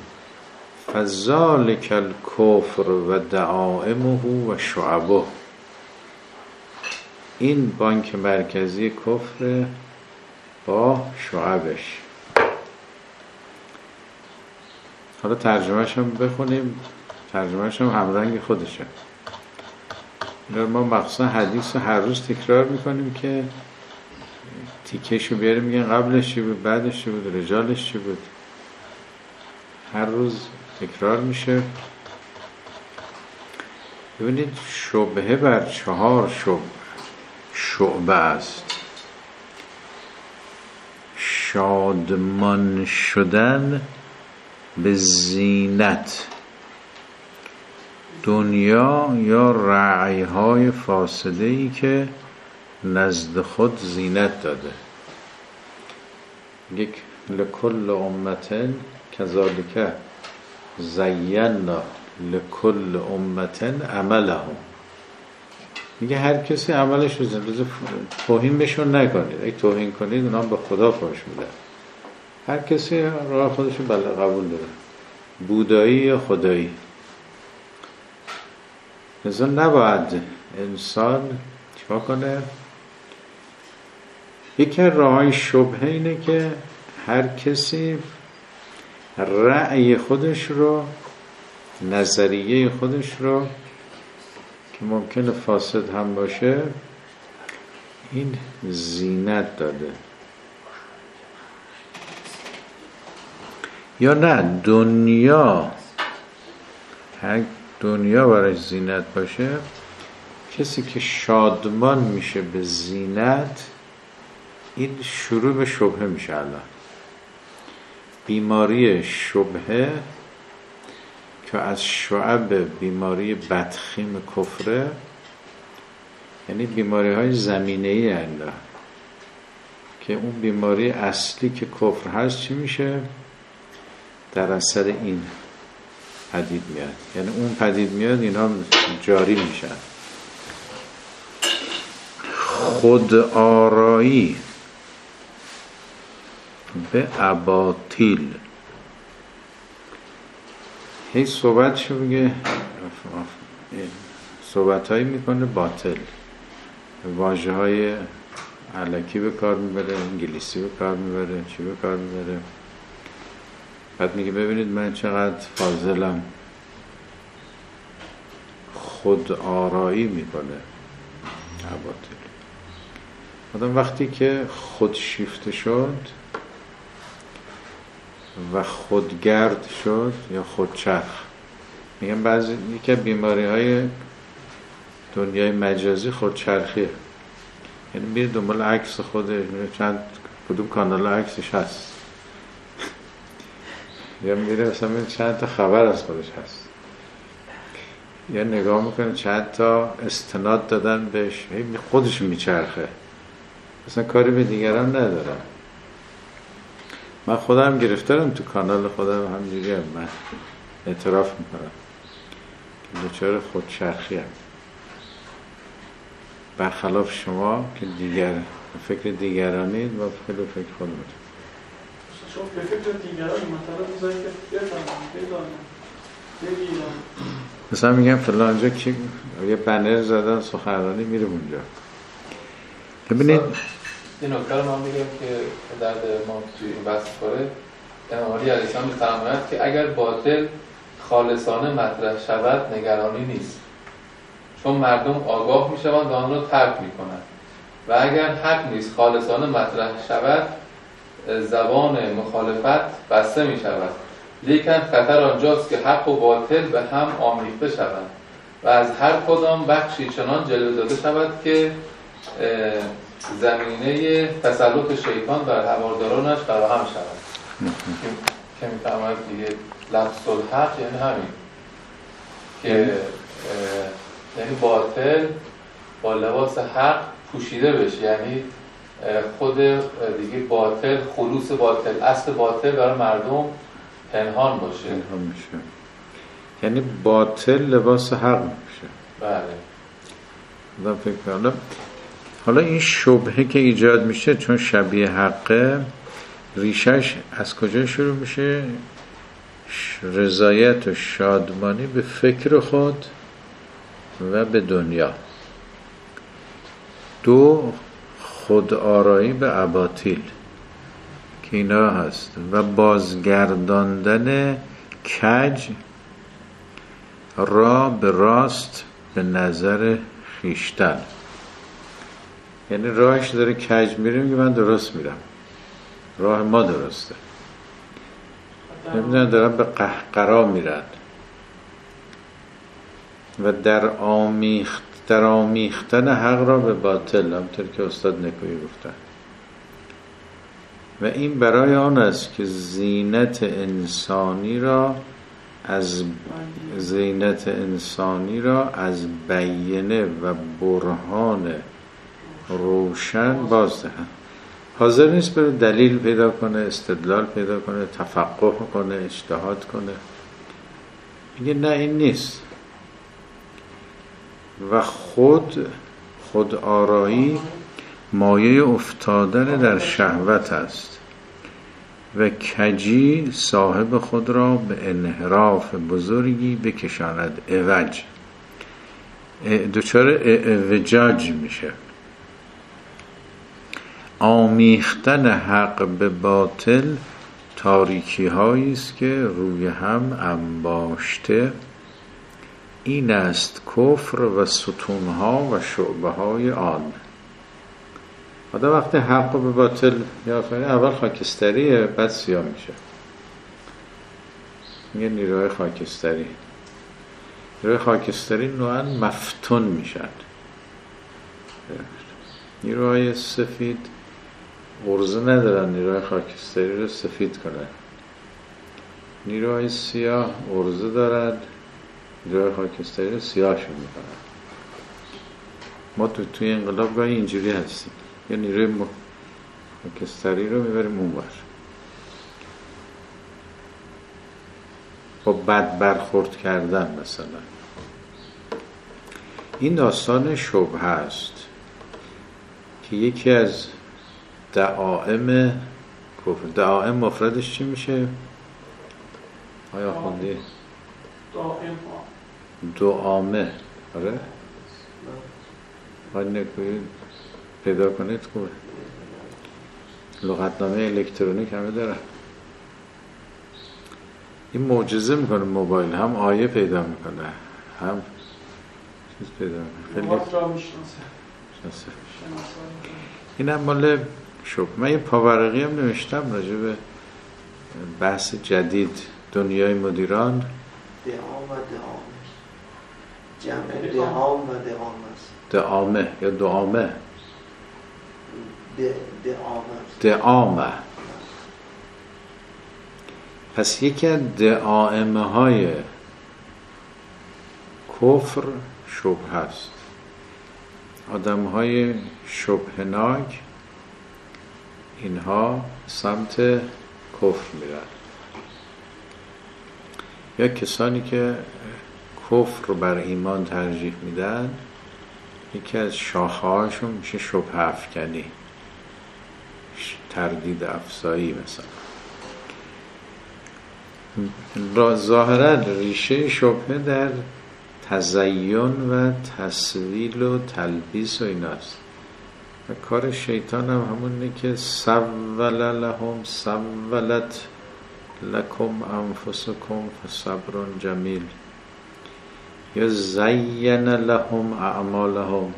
A: فذلك الكفر ودعائمه وشعبه. این بانک مرکزی کفر با شعبش. حالا ترجمهش هم بخونیم، ترجمهش هم همرنگ خودشه. اینا ما مخصوصا حدیث رو هر روز تکرار میکنیم که تیکشو بیاریم، میگن قبلش چی بود، بعدش چی بود، رجالش چی بود. هر روز تکرار میشه. ببینید شبهه بر 4 شعبه است. شادمان شدن به زینت دنیا یا رعیهای فاسده‌ای که نزد خود زینت داده. یک لکل امتن کذالک زینا لکل امتن عملهم. میگه هر کسی عملش رو زنده، توهین بهشون نکنید، اگه توهین کنید اونا به خدا پاش میدن. هر کسی راه خودش رو قبول داره، بودایی یا خدایی. لذا نباید انسان چیکار کنه؟ یکی از راه‌های شبهه اینه که هر کسی رأی خودش رو، نظریه خودش رو که ممکنه فاسد هم باشه این زینت داده، یا نه دنیا برای زینت باشه. کسی که شادمان میشه به زینت، این شروع به شبهه میشه. الان بیماری شبهه که از شعب بیماری بدخیم کفره، یعنی بیماری های زمینه‌ای هست که اون بیماری اصلی که کفر هست چی میشه؟ در اثر این پدید میاد. یعنی اون پدید میاد، اینا جاری میشن. خود آرایی به اباطیل. هی صحبتشو میگه، صحبتهایی میکنه باطل، واژه های علکی به کار میبره، انگلیسی به کار میبره، چی به کار میبره. بعد میگه ببینید من چقدر فاضلم. خود آرایی میکنه اباطیل. آدم وقتی که خود شیفته شد و خودگرد شد یا خودچرخ، میگن بعضی یکی بیماری های دنیای مجازی خودچرخیه. یعنی میره دنبال عکس خودش، میره کدوم کانال عکسش هست، یا میره مثلا چند تا خبر از خودش هست، یا نگاه میکنه چند تا استناد دادن بهش، خودش میچرخه، مثلا کاری به دیگران ندارم. من خودم گرفتارم تو کانال خودم، همجوری من اعتراف میکنم که دچار خودچرخی هم. برخلاف شما که فکر دیگرانید و فکر خودمون.
C: چون به فکر دیگران مثلا بذاری که بگیرم
A: مثلا میگم فلانجا که یه بنر زدن سخنرانی میره اونجا. ببینید
E: این نکته رو من میگم که درد ما توی این بحث کنه. امام علی علیه السلام می‌فرماید که اگر باطل خالصانه مطرح شود نگرانی نیست، چون مردم آگاه میشوند و آن را ترک میکنند، و اگر حق نیست خالصانه مطرح شود زبان مخالفت بسته میشود، لیکن خطر آنجاست که حق و باطل به هم آمیخته شوند و از هر کدام بخشی چنان جلوه داده شود که زمینه تسلط شیطان بر هوادارانش فراهم شود. که می‌فرماید دیگه لفظ الحق یعنی همین که یعنی باطل با لباس حق پوشیده بشه، یعنی خود دیگه باطل، خلوص باطل، اصل باطل برای مردم پنهان باشه،
A: پنهان میشه، یعنی باطل لباس حق میشه.
E: بله.
A: فکر کنم حالا این شبهه که ایجاد میشه چون شبیه حقه، ریشش از کجا شروع میشه؟ رضایت و شادمانی به فکر خود و به دنیا. دو، خودآرایی به اباطیل که اینا هست و بازگرداندن کج را به راست به نظر خیشتن، یعنی راهش داره کج میره میگه من درست میرم، راه ما درسته، نمیدونم دارن به قهقرا میرن و در آمیختن حق را به باطل، همطور که استاد نکویی گفتن. و این برای آن است که زینت انسانی را از بینه و برهان روشن باز دهند. حاضر نیست بره دلیل پیدا کنه، استدلال پیدا کنه، تفقه کنه، اجتهاد کنه. میگه نه این نیست. و خود آرایی مایه افتادن در شهوت است و کجی صاحب خود را به انحراف بزرگی بکشاند، اعوج، دچار اعوجاج میشه. آمیختن حق به باطل تاریکی هایی است که روی هم انباشته، این است کفر و ستون ها و شعبه های آن. آدم وقتی حق به باطل میآفرینه اول خاکستریه، بعد سیاه میشه. میگه نیروهای خاکستری. نیروهای خاکستری نوعاً مفتون میشن. نیروهای سفید غرضه ندارن نیروهای خاکستری رو سفید کنن. نیروهای سیاه غرضه دارن نیروهای خاکستری رو سیاهشون میکنن. ما توی انقلاب گاهی اینجوری هستیم، یه نیروی خاکستری رو میبریم اونور، با بد برخورد کردن مثلا. این داستان شبهه است که یکی از دعائم کفر. دعائم مفردش چی میشه؟ آیا خوندی؟ دعامه. آره؟ باید نکویی پیدا کنید خوبه. لغتنامه الکترونیک همه داره. این معجزه میکنه موبایل، هم آیه پیدا میکنه هم چیز پیدا میکنه. این هم مال شب. من یه پاورقی هم نوشتم راجع به بحث جدید دنیای مدیران.
D: دعام و دعامه، جمع دعام و دعام است.
A: دعامه یا دعامه؟ دعامه. پس یکی از دعائمه های کفر شبه است. آدم های شبهناک اینها سمت کفر میرن، یا کسانی که کفر بر ایمان ترجیح میدن یکی از شاخه هاشون میشه شبهه افکنی، تردید افزایی مثلا. ظاهرا ریشه شبهه در تزیین و تسویل و تلبیس و ایناست و کار شیطان هم همونه که سولت لکم انفسکم فصبر جمیل یا زین لهم اعمالهم.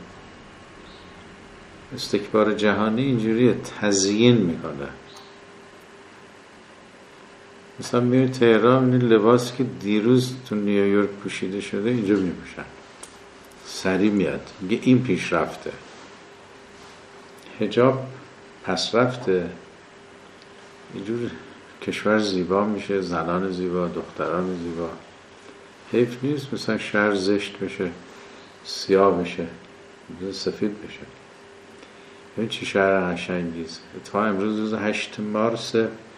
A: استکبار جهانی اینجوریه، تزیین میکنه. مثلا میره تهران، این لباسی که دیروز تو نیویورک پوشیده شده اینجا میپوشن، سریع میاد میگه این پیش رفته. حجاب پس رفته، اینجور کشور زیبا میشه، زنان زیبا، دختران زیبا. حیف نیست مثلا شهر زشت بشه، سیاه بشه، سفید بشه. این چی شهر قشنگیست. تا امروز روز 8 مارس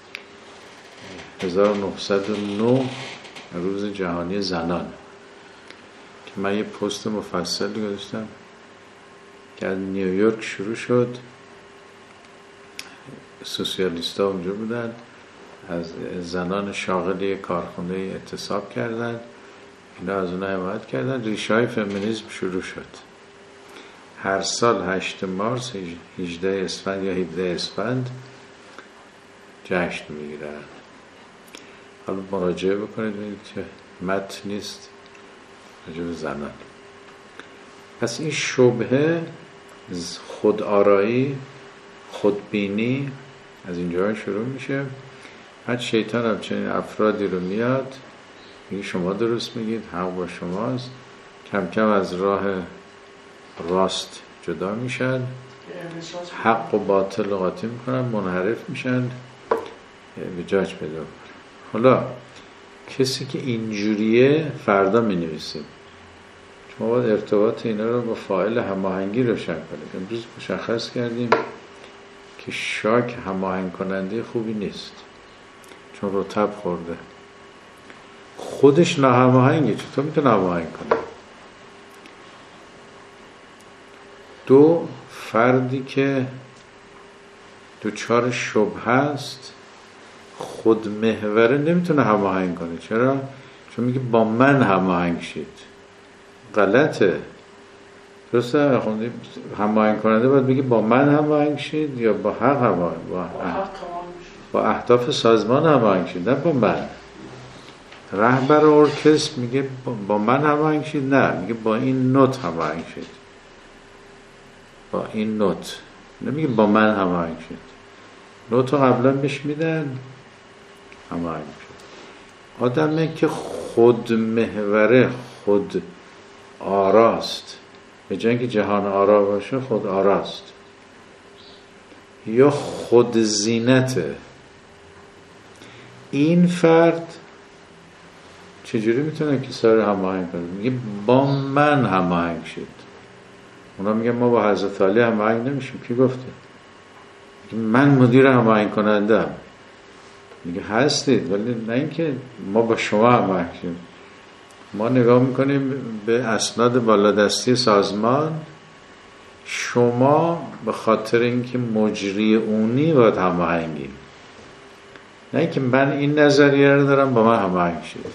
A: 1909 روز جهانی زنان که من یه پست مفصلی گذاشتم که از نیویورک شروع شد. سوسیالیست‌ها اونجا بودن، از زنان شاغل کارخونه اعتصاب کردن، اینا از اونها حمایت کردن، ریشه‌های فمینیسم شروع شد. هر سال 8 مارس 18 اسفند یا 17 اسفند جشن میگیرن. حالا مراجعه بکنید ببینید که متن نیست راجع به زنان. پس این شبهه، خودآرایی، خودبینی از اینجا شروع میشه. بعد شیطان هم چنین افرادی رو میاد میگه شما درست میگید، حق با شماست. کم کم از راه راست جدا میشن، حق و باطل رو قاطی میکنن، منحرف میشن، به جاج پیدا کنن. حالا کسی که اینجوریه فردا مینویسیم، شما باید ارتباط اینا رو با فاعل هماهنگی روشن کنید. امروز مشخص کردیم که شاک هماهنگ کننده خوبی نیست، چون رطب خورده، خودش ناهماهنگه، چطور میتونه هماهنگ کنه؟ دو، فردی که دوچار شبهه است، خودمحوره، نمیتونه هماهنگ کنه. چرا؟ چون میگه با من هماهنگ شید. غلطه. درسته؟ هماهنگ کننده باید بگه با من هماهنگ شید یا با حق هماهنگ، با اهداف سازمان هماهنگ شید، نه با من. رهبر ارکستر میگه با من هماهنگ شید، نه، میگه با این نوت هماهنگ شید، با این نوت، نمیگه با من هماهنگ شید. نوت رو قبلا بهش میدن، هماهنگ شد. آدمه که خود محوره، خود آراست، به جای اینکه جهان آرا باشه خود آراست، یا خود زینته. این فرد چجوری میتونه کسا رو هماهنگ کنه؟ میگه با من هماهنگ شید. اونا میگن ما با حضرت علی هماهنگ نمیشیم. کی گفته؟ میگه من مدیر هماهنگ کنندم. میگه هستید، ولی نه اینکه ما با شما هماهنگ شیم. ما نگاه میکنیم به اسناد بالادستی سازمان، شما به خاطر اینکه مجری اونی باید هماهنگی، نه اینکه من این نظریه رو دارم با من هماهنگ شید.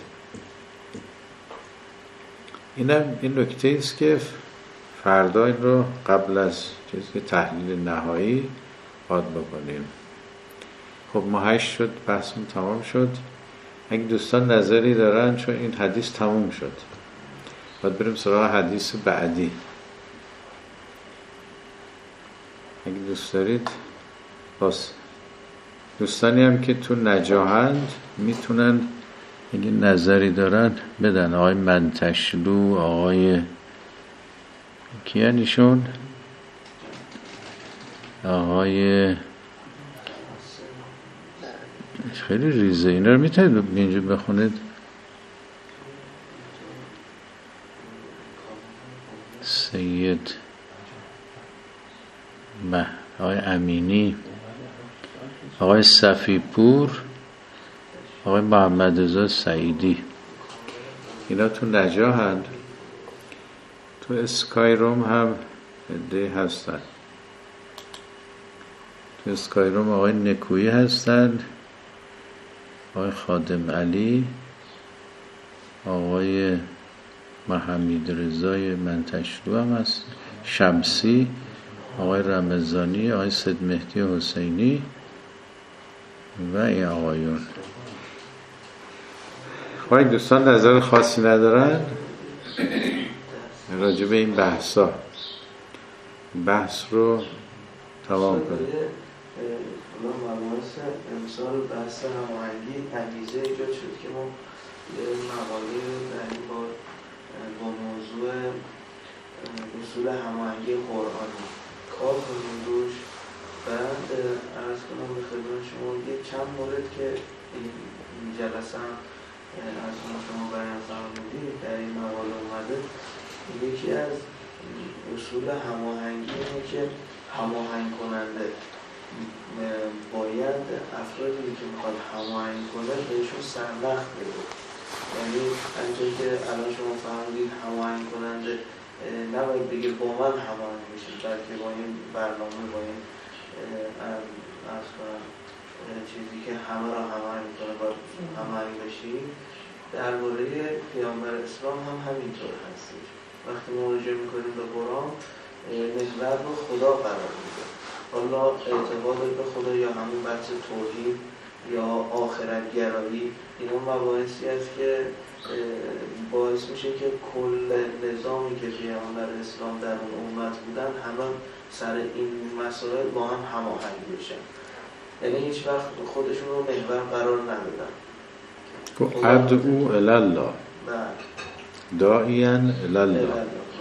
A: این نکته است که فردا این رو قبل از چیزی که تحلیل نهایی باید بکنیم. خب ما 8 شد، بحثمون تمام شد. اگه دوستان نظری دارن، چون این حدیث تموم شد، باید بریم سراغ حدیث بعدی. اگه دوست دارید، باز دوستانی هم که تو نجاهند میتونن اگه نظری دارن بدن. آقای منتشلو، آقای کیان ایشون، آقای خیلی ریزه، اینا رو میتونید اینجا بخونید. سید آقای امینی، آقای صفیپور، آقای محمد رضا سعیدی، اینا تو نجاهند. تو اسکای روم هم عده هستن. تو اسکای روم آقای نکویی هستن، آقای خادم علی، آقای محمد رضای منتشلو هم هست، شمسی، آقای رمضانی، آقای سید مهدی حسینی و این آقایون. پای دوستان نظر خاصی ندارن راجع به این بحثا؟ بحث رو تمام کنیم.
D: حالا مباحث امسال بحث هماهنگی انگیزه ایجاد شد که ما یه مقاله در این بار با موضوع اصول هماهنگی قرآنی کار کنیم روش. بعد عرض کنم به خدمت شما یه چند مورد که این جلسه هم از شما بیان فرمودید در این مقاله اومده. یکی از اصول هماهنگی اینه که هماهنگ کننده باید افرادی که میخواد هماهنگ کنه بهشون سرنخ بده. یعنی همونطور که الان شما فهمیدید هماهنگ کننده نباید بگه با من هماهنگ بشید، بلکه با این برنامه، با این عرض کنم چیزی که همه را هماهنگ کنه باید هماهنگ بشید. درباره پیامبر اسلام هم همینطور هستش. وقتی مراجعه میکنیم به قرآن محور رو خدا قرار میده. حالا اعتقاد به خدا یا همون بحث توحید یا آخرت گرایی، اینا مباحثی است که باعث میشه که کل نظامی که پیامبر اسلام در اون امت بودن همه سر این مسائل با هم هماهنگ بشن. یعنی هیچ وقت خودشون رو محور قرار ندادن.
A: ادعو الالله داعیاً الالله.
D: این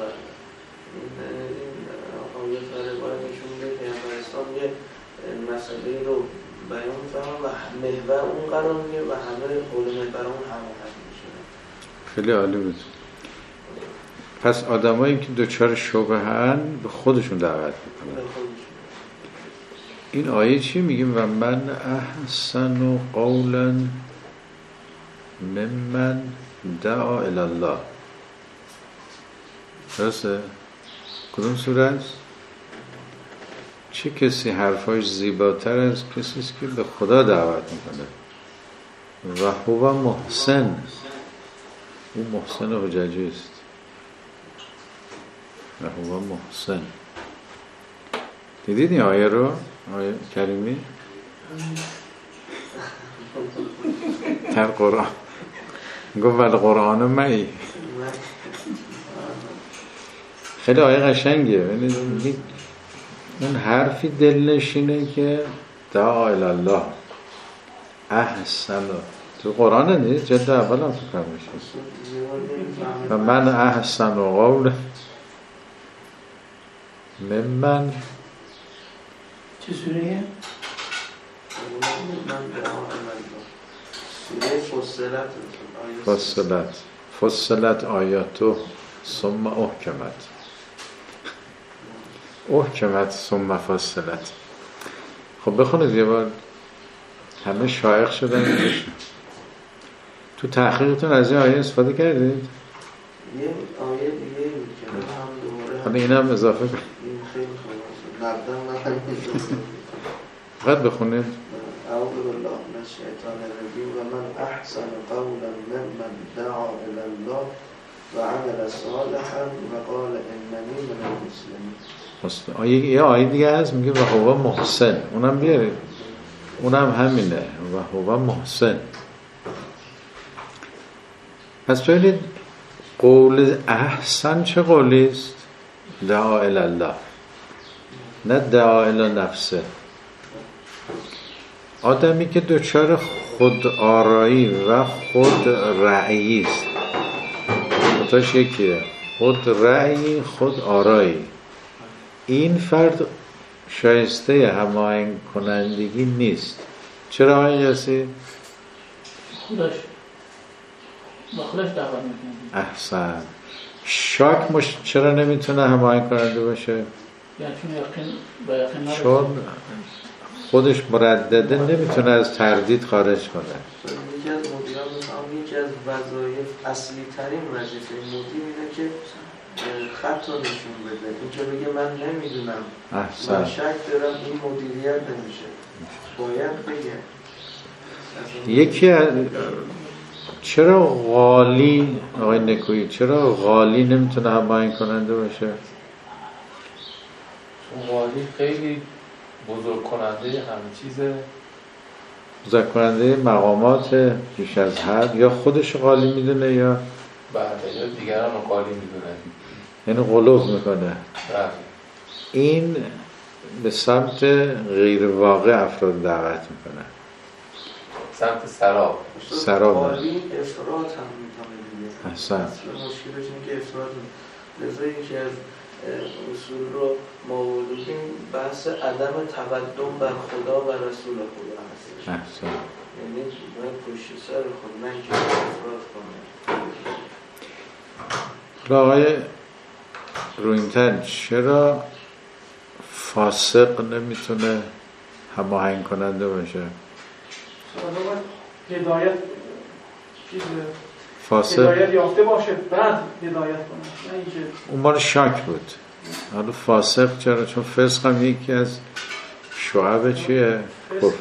D: آیه فرقای نشون میده پیامبر اسلام یه مسئله رو بیان می‌فرمه و محور اون قرار میگیره و همه حول محور اون هماهنگ میشن.
A: خیلی عالی بود. پس آدمایی که دچار شبهه‌اند به خودشون دعوت میکنن. این آیه چی میگیم؟ و من احسن قولا ممن دعا الالله. درسته؟ کدوم سوره است؟ چه کسی حرفاش زیباتر از کسی است که به خدا دعوت میکنه؟ و هو محسن. او محسن حججی است. و هو محسن. دیدید این آیه رو؟ آیه کریمی؟ در قرآن گفت ول قرآن معی. خیلی آیه قشنگیه. اون حرفی دلنشینه که دعا الالله احسن. تو قرآن نیست؟ جلد اول هم فکر میشه و من احسن قول ممن.
B: چه سوریه؟
A: فصلت آیاتو ثم احکمت ثم فصلت. خب بخونید یه بار، همه شایخ شدن. تو تحقیقتون از این آیه استفاده کردید؟
D: یه آیه دیگه میکنه هم دوباره
A: حالا این هم اضافه کنید.
D: این خیلی خوبه.
A: فقط بخونید.
D: اعوذ بالله من الشیطان الرجیم و من احسن قولا ممن دعا الی الله و عمل صالحا و قال اننی من المسلمین.
A: یه آیه دیگه هست میگه و هو محسن. اونم بیارید. اونم همینه و هو محسن. پس ببینید قول احسن چه قولی است؟ دعا الی الله، نه دعا الی نفسه. آدمی که دچار خود آرایی و خود رأیی است، دوتاش یکیه، خود رأیی خود آرایی، این فرد شایسته هماهنگ کنندگی نیست. چرا آقای یاسی؟
B: خودش دعوت میکنه.
A: احسن. شاک چرا نمیتونه هماهنگ کننده باشه؟
B: یعنی
A: چون خودش مردده نمیتونه از تردید خارج کنه.
D: یکی از مدیران یکی از وظایف اصلی ترین وظیفه مدیر اینه که خط رو نشون بده. اینکه بگه من نمیدونم، من شک دارم، این مدیریت نمیشه. باید بگه.
A: یکی چرا غالی، آقای نکویی، چرا غالی نمیتونه هماهنگ کننده باشه؟
E: غالی خیلی بزرگ کننده همه چیزه
A: مذاکرنده مقامات بیش از حد یا خودش قالی میدونه یا
E: بله یا دیگران رو قالی میدونه،
A: یعنی غلو میکنه.
E: بله.
A: این به سمت غیر واقع افراد دعوت میکنه،
E: سمت سراب.
D: قالی افراط هم میتونه دیگه.
A: احسن.
D: مشکلش اینه که افراط لذا یکی از اصول رو ما بودیم بحث عدم تقدم بر خدا و رسول خدا هستش.
A: احسن.
D: یعنی باید پشت سر خود نه که افراط کنه.
A: آقای روینتن چرا فاسق نمیتونه هماهنگ کننده باشه؟
C: هدایت
A: فاسق
C: هدایت یافته باشه بعد هدایت کنه، نه اینکه
A: اون مال شاک بود. حالا فاسق چرا؟ چون فسق هم یکی از شعب چیه؟
C: چون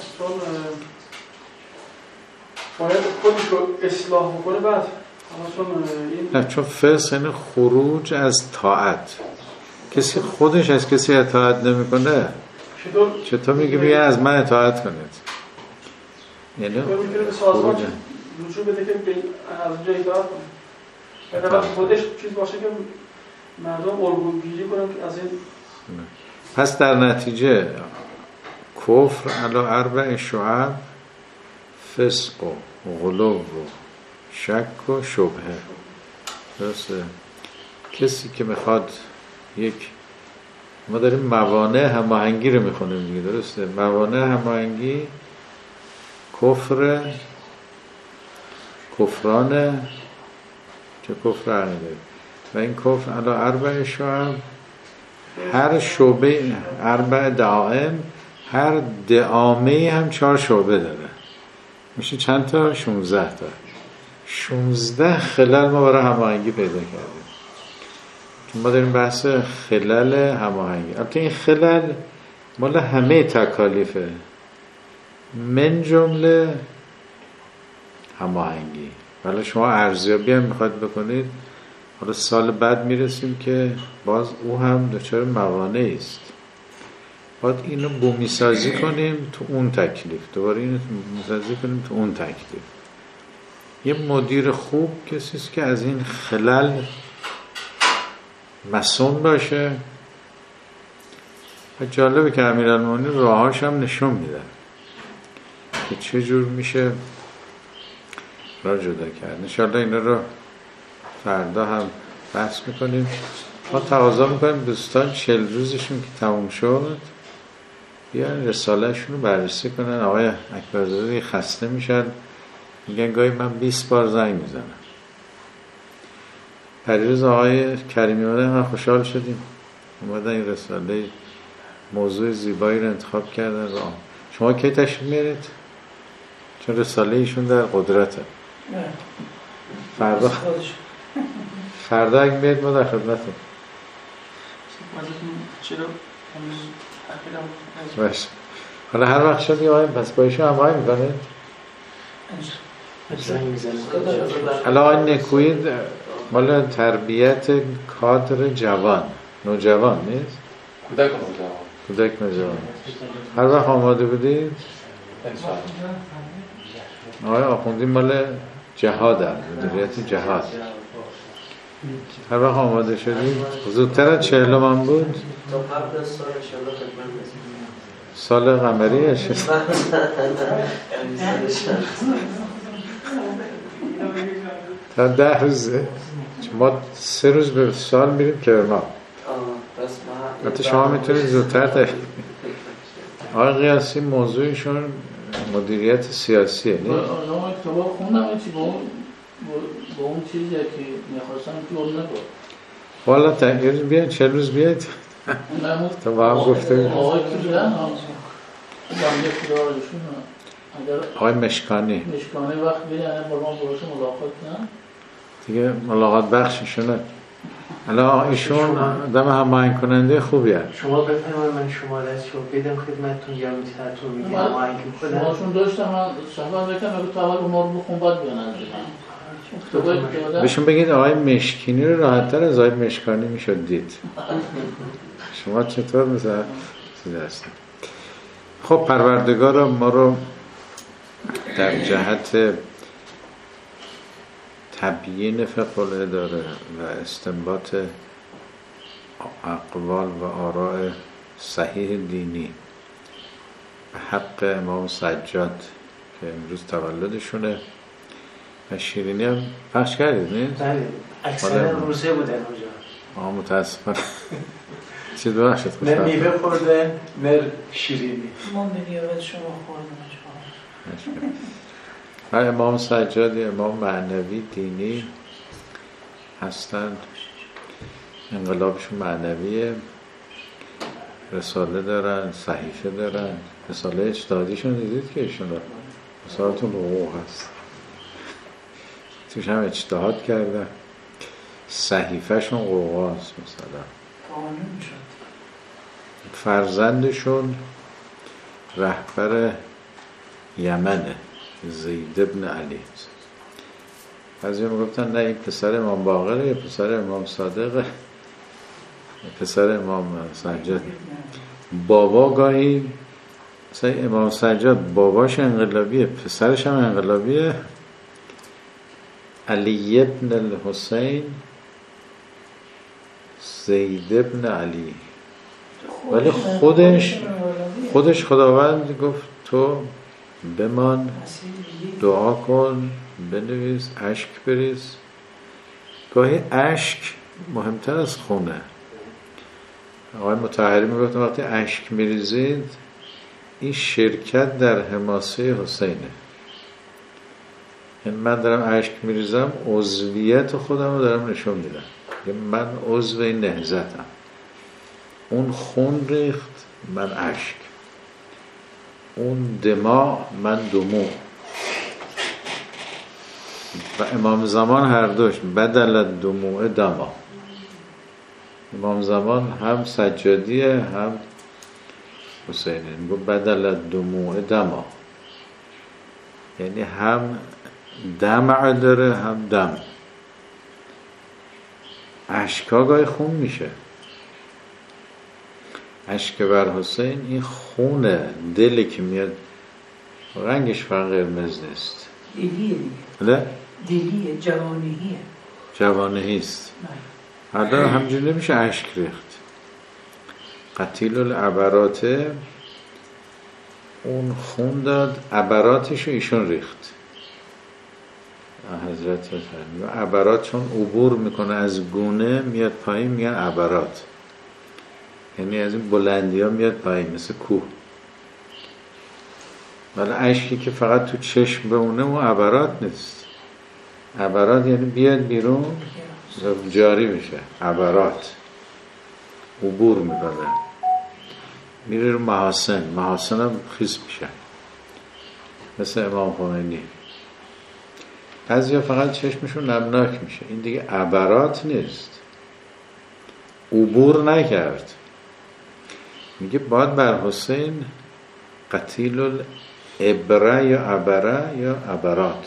C: باید خودش رو اصلاح بکنه بعد.
A: نه، چون فسق یعنی خروج از طاعت. کسی خودش از کسی اطاعت نمیکنه چطور میگه بیا از من اطاعت کنید؟ یعنی
C: میتونه به سازمان رجوع بده که از اونجا اطاعت کنه. بعد خودش چیز باشه که مردم الگوگیری کنن که از این.
A: پس در نتیجه کفر علی اربع شعب، فسق و غلو و شک و شبهه. درسته؟ کسی که میخواد ما داریم موانع هماهنگی رو میخونیم دیگه، درسته؟ موانع هماهنگی کفران که کفر عقیده و این کفر علی اربع شعب، هر شعبه اربع دعائم، هر دعامه هم 4 شعبه داره، میشه چند تا؟ 16 تا. 16 خلل ما برای هماهنگی پیدا کردیم. ما داریم بحث خلل هماهنگی. البته این خلل مال همه تکالیفه، من جمله هماهنگی. ولی شما ارزیابی هم میخواید بکنید، حالا سال بعد میرسیم که باز او هم دچار موانعی است. باید اینو بومی سازی کنیم تو اون تکلیف، دوباره اینو بومی سازی کنیم تو اون تکلیف. یه مدیر خوب کسی است که از این خلل مسئول باشه. و جالبه که امیرالمومنین راهاش هم نشون میدن که چه جور میشه راه جدا کرد. انشاءالله اینا رو فردا هم بحث میکنیم. ما تقاضا میکنیم دوستان 40 روزشون که تموم شد بیان رسالهشون رو بررسی کنن. آقای اکبرزاده خسته میشن، میگن گاهی من 20 بار زنگ میزنم. پریروز آقای کریمی اومدن، من خوشحال شدیم اومدن این رساله موضوع زیبایی رو انتخاب کردن. شما کی تشریف میارید؟ چون رساله ایشون در قدرته. فردا اگه میارید ما در خدمتیم. باشه. حالا هر وقت شدی آقای پس با ایشون هماهنگ میکنید؟ حالا آقای نکویی مال تربیت کادر جوان، نوجوان نیست؟ کودک نوجوان. هر وقت آماده بودید؟ آقای آخوندی مال جهاد هم، مدیریت جهاد. هر وقت آماده شدید؟ زودتر از 40 من بود؟
D: تا قبل از سال انشاءالله خدمت
A: سال قمری تا 10 روزه. ما 3 روز به سال میریم کرمان. حتی شما میتونید زودتر تشریف. آقای قیاسی موضوعشون مدیریت سیاسیه نه؟
F: آقای کتابا خوندم چی با اون چیزی که میخواستم جور نبود.
A: والا تغییر بیاید 40 روز بیاید تا با هم گفته بید.
F: آقای که بیان
A: آقای مشکانی
F: وقت بیان با ما باشه ملاقات کنن
A: دیگه، ملاقات بخششونه. الان ایشون آدم هماهنگ کننده خوبی هست.
G: شما بفرمایید من شماره از شما بدم خدمتتون یا میتونتون میگم هماهنگ میکنم.
F: شماشون داشتم من صحبت بکنم اگه تا اول اونها رو بخون باید بیان از من.
A: بهشون بگید آقای مشکینی رو راحت‌تر از آقای مشکانی میشد دید. شما چطور مثلا چیز هستید؟ خب پروردگار ما رو در جهت تبیین فقه الاداره و استنباط اقوال و آراء صحیح دینی به حق امام سجاد که امروز تولدشونه و شیرینی هم پخش کردید نیست؟
G: بله اکثر روزه بودن اونجا.
A: متاسفانه چه ببخشید خوش
G: نه میوه خوردن نه شیرینی.
B: ما به نیابت شما خوردم.
A: و امام سجاد امام معنوی دینی هستند، انقلابشون معنویه، رساله دارن، صحیفه دارن. رساله اجتهادیشون دیدید که ایشون رسالتون حقوق هست، توش هم اجتهاد کردن. صحیفه شون قوقا هست. مثلا فرزندشون رهبر یمنه، زید ابن علی. بعضی میگفتن نه این پسر امام باقره یا پسر امام صادقه، پسر امام سجاد. بابا گاهی مثلا امام سجاد باباش انقلابیه، پسرش هم انقلابیه، علی ابن الحسین زید ابن علی. ولی خودش خداوند گفت تو بمان، دعا کن، بنویس، اشک بریز. گاهی اشک مهمتر از خونه. آقای مطهری میگفت وقتی اشک میریزید این شرکت در حماسه حسینه. یعنی من دارم اشک میریزم، عضویت خودم رو دارم نشون میدم، من عضو این نهضتم. اون خون ریخت، من اشک. اون دماغ، من دموع. و امام زمان هر دوش بدل دموع دما. امام زمان هم سجادیه هم حسینی. میگو بدل دموع دما، یعنی هم دمع داره هم دم. اشکا گاهی خون میشه. اشک بر حسین این خونه، دلی که میاد رنگش فقط قرمز نیست،
B: دلیه
A: دیگه،
B: دلیه، جوانهیه،
A: جوانهیست. حالا همجوری نمیشه اشک ریخت. قتیل العبراته اون خون داد، عبراتشو ایشون ریخت. حضرت فرمود عبرات چون عبور میکنه از گونه میاد پایین میگن عبرات، یعنی از این بلندی ها میاد پایین مثل کوه. ولی اشکی که فقط تو چشم بمونه اون عبرات نیست. عبرات یعنی بیاد بیرون جاری میشه. عبرات عبور میکنه، میره رو محاسن، محاسن هم خیس میشه مثل امام خمینی. بعضیا فقط چشمشون نمناک میشه، این دیگه عبرات نیست، عبور نکرد. میگه باید بر حسین قتیل الابره یا عبره یا عبرات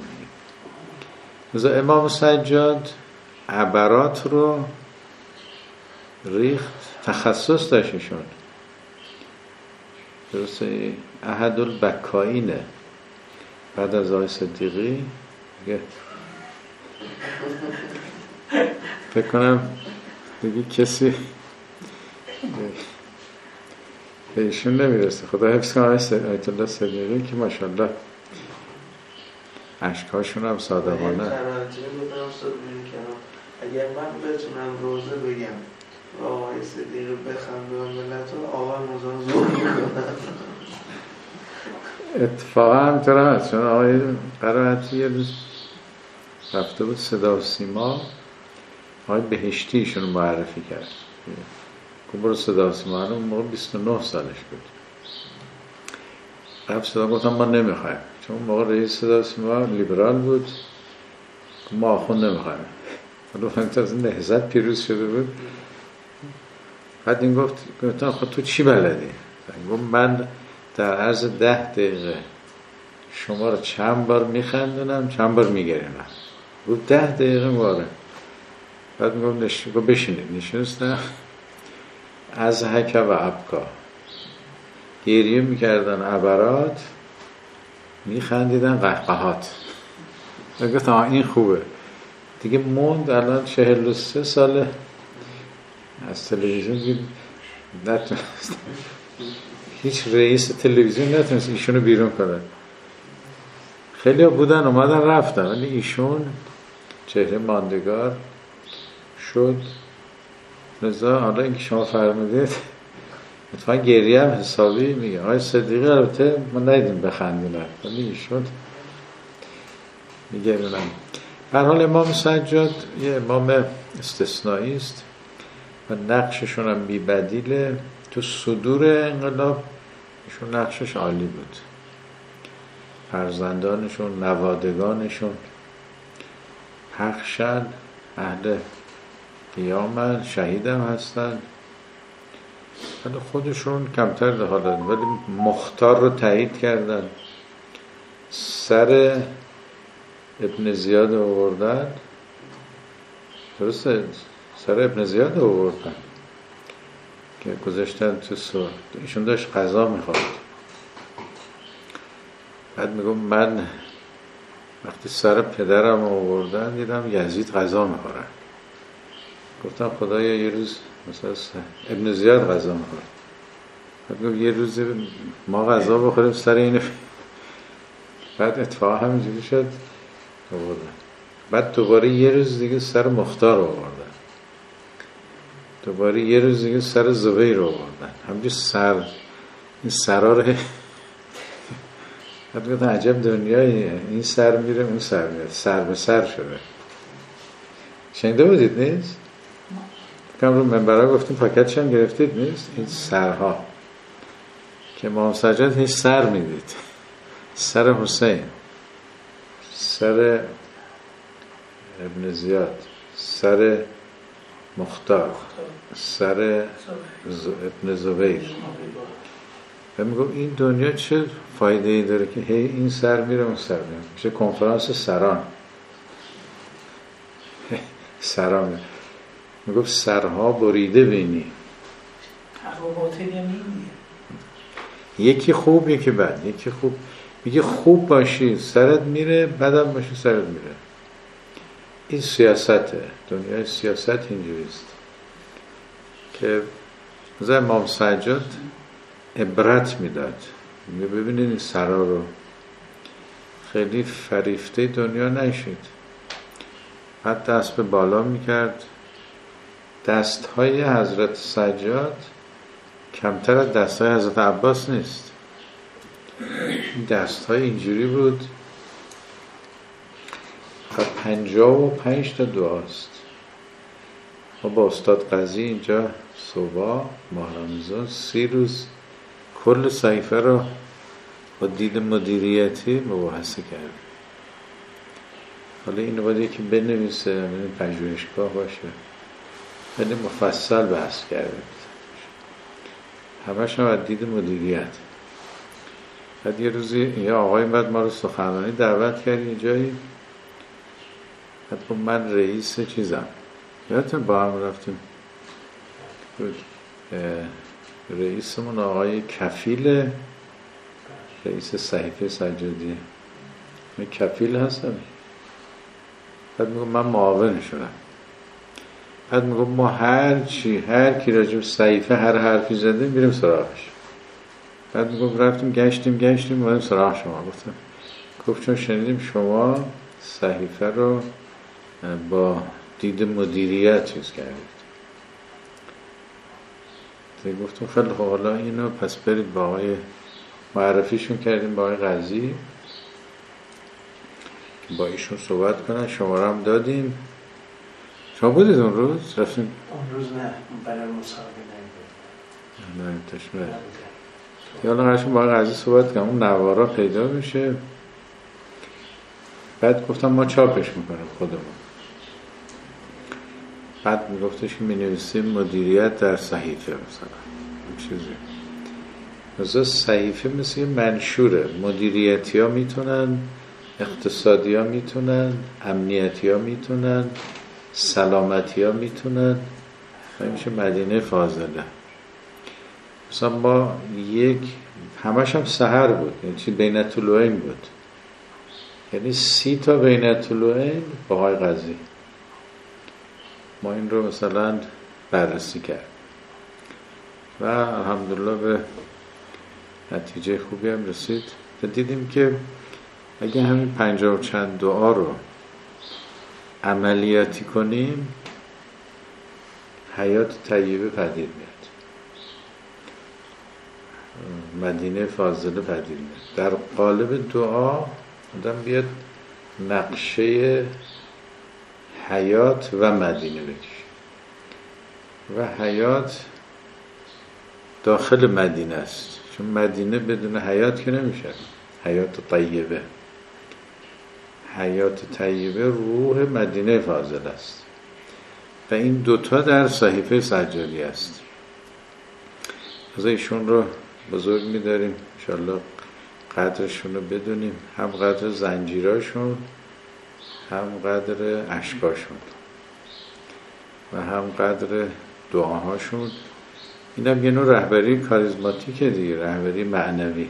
A: مثلا امام سجاد عبرات رو ریخت. تخصص داشتشون، درسته، احد البکائینه. بعد از آقای صدیقی فکر کنم دیگه کسی به ایشون نمیرسه. خدا حفظ کنه آیت الله صدیقی که ماشاءالله اشکاشون هم صادقانه.
D: اگر من بتونم روزه بگم و آقای صدیقی بخنده و ملت رو، آقای موزان زور میکنن.
A: اتفاقا همینطور هست، چون آقای قرائتی یه روز رفته بود صدا و سیما، آقای بهشتی ایشون معرفی کرد که برو صدا و سیما. اون موقع 29 سالش بود. رفت صدا، گفتم ما نمیخوایم، چون اون موقع رئیس صدا و سیما لیبرال بود، ما آخوند نمیخوایم. حالا فهمت از این نهضت پیروز شده بود. بعد این گفتم خود تو چی بلدی؟ گفت من در عرض 10 دقیقه شما رو چند بار میخندونم چند بار میگرینم. گفت 10 دقیقه ماره. بعد میگفت بشینید. نشستم. از حکا و ابکا گریه میکردن عبرات میخندیدن قهقهات. گفتم این خوبه دیگه. موند الان 43 ساله از تلویزیون نتونست، هیچ رئیس تلویزیون نتونست ایشونو بیرون کنه. خیلی ها بودن اومدن رفتن ولی ایشون چهره ماندگار شد. لذا حالا اینکه شما فرمودید اتفاقا گریه هم حسابی میگه. آقای صدیقی البته ما ندیدیم بخندونن ولی ایشون میگه بودن. به هر حال امام سجاد یه امام استثنایی است و نقششون هم بی‌بدیله. تو صدور انقلاب ایشون نقشش عالی بود. فرزندانشون، نوادگانشون پخشن، اهل قیامن، شهید هم هستن، ولی خودشون کمتر دخالت، ولی مختار رو تایید کردن. سر ابن زیاد آوردن، درسته؟ سر ابن زیاد آوردن که گذاشتن تو سور. ایشون داشت غذا میخورد. بعد میگم من وقتی سر پدرم آوردن دیدم یزید غذا میخورن. گفتم خدایا یه روز مثلا ابن زیاد غذا میخورد. بعد میگم یه روز ما غذا بخوریم سر اینو. بعد اتفاق همینجوری شد آوردن. بعد دوباره یه روز دیگه سر مختار آوردن. دوباره یه روز دیگه سر زبیر آوردن. همینجور این سرا رو بعد گفتم عجب دنیاییه، این سر میره اون سر میره، سر به سر شده. شنیده بودید نیست؟ کم رو منبرها گفتیم پاکتش هم گرفتید نیست؟ این سرها که امام سجاد هیچ سر میدید. سر حسین، سر ابن زیاد، سر مختار، سر ابن زبیر. و میگم این دنیا چه فایده ای داره که هی این سر میره اون سر میره. میشه کنفرانس سران. سران میگم سرها بریده بینی. یکی خوب یکی بد. یکی خوب میگه خوب باشی سرت میره، بدم باشی سرت میره. این سیاسته. دنیای سیاست اینجوریست که مثلا امام سجاد عبرت میداد. میگه ببینید این سرا رو خیلی فریفته دنیا نشید. بعد دست به بالا میکرد. دستهای حضرت سجاد کمتر از دستهای حضرت عباس نیست. دستهای اینجوری بود و 55 تا دعاست. ما با استاد قاضی اینجا صبح ماه رمضان 30 روز کل صحیفه رو با دید مدیریتی مباحثه کردیم. حالا اینو باید یکی بنویسه، پژوهشگاه باشه، خیلی مفصل بحث کردیم. همش هم از دید مدیریت. بعد یه روزی یه آقای بعد ما رو سخنرانی دعوت کرد یه جایی. بعد خب من رئیس چیزم، یادتون با هم رفتیم رئیسمون آقای کفیل، رئیس صحیفه سجادی، من کفیل هستم. بعد میگم من معاون شدم. بعد میگم ما هر کی راجب صحیفه هر حرفی زده میریم سراغش. بعد میگم رفتیم گشتیم اومدیم سراغ شما. گفت چون شنیدیم شما صحیفه رو با دید مدیریت چیز کردید. گفتم خیلی خوب، حالا اینو پس برید با آقای معرفیشون کردیم با آقای قاضی که با ایشون صحبت کنن. شماره هم دادیم. شما بودید اون روز؟ رفتیم؟
G: اون روز نه، برای مسابقه
A: نه یا حالا قرشون با آقای قاضی صحبت کنم. اون نوارا پیدا میشه. بعد گفتم ما چاپش میکنیم خودمون. بعد میگفتش که مینویسیم مدیریت در صحیفه مثلا این چیزی. مثلا صحیفه مثل یه منشوره. مدیریتی ها میتونن، اقتصادی ها میتونن، امنیتی ها میتونن، سلامتی ها میتونن. و میشه مدینه فاضله. مثلا ما یک همش هم سحر بود، یعنی چی بین طلوعین بود، یعنی 30 تا بین طلوعین بهای قضی. ما این رو مثلا بررسی کرد و الحمدلله به نتیجه خوبی هم رسید و دیدیم که اگه همین 50 و چند دعا رو عملیاتی کنیم حیات طیبه پدید میاد، مدینه فاضله پدید میاد. در قالب دعا آدم بیاد نقشه حیات و مدینه بکشه و حیات داخل مدینه است، چون مدینه بدون حیات که نمیشه. حیات طیبه، حیات طیبه روح مدینه فاضل است و این دوتا در صحیفه سجادی است. از ایشون رو بزرگ می‌داریم، انشاءالله قدرشون رو بدونیم، هم قدر زنجیراشون، هم قدر اشکاشون و هم قدر دعاهاشون. این هم یه نوع رهبری کاریزماتیکه دیگه، رهبری معنوی.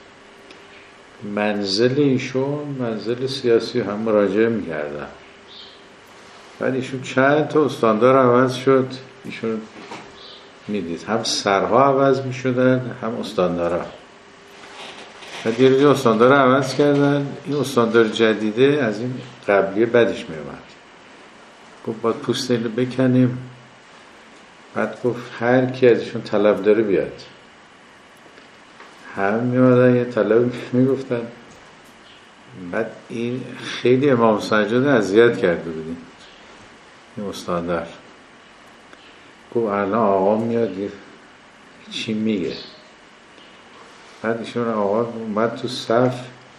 A: منزل ایشون منزل سیاسی هم مراجعه میکردن، بعد ایشون چند تا استاندار عوض شد، ایشون میدید هم سرها عوض میشدن هم استاندارها. بعد یه روز استاندار عوض کردن، این استاندار جدیده از این قبلیه بدش میومد، گفت باید پوست اینو بکنیم. بعد گفت هر کی ازشون طلب داره بیاد. هم میومدن یه طلب میگفتن. بعد این خیلی امام سجاد اذیت کرده بودیم این استاندار. گفت الان آقا میاد چی میگه. بعد ایشون آقا اومد تو صف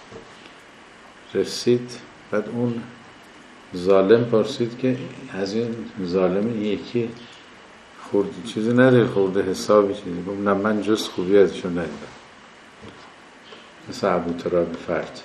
A: رسید، بعد اون ظالم پرسید که از این ظالم یکی خورده چیزی نداری، خورده حسابی چیزی؟ گفت نه من جز خوبی ازشون ندیدم، مثل ابو تراب فرد.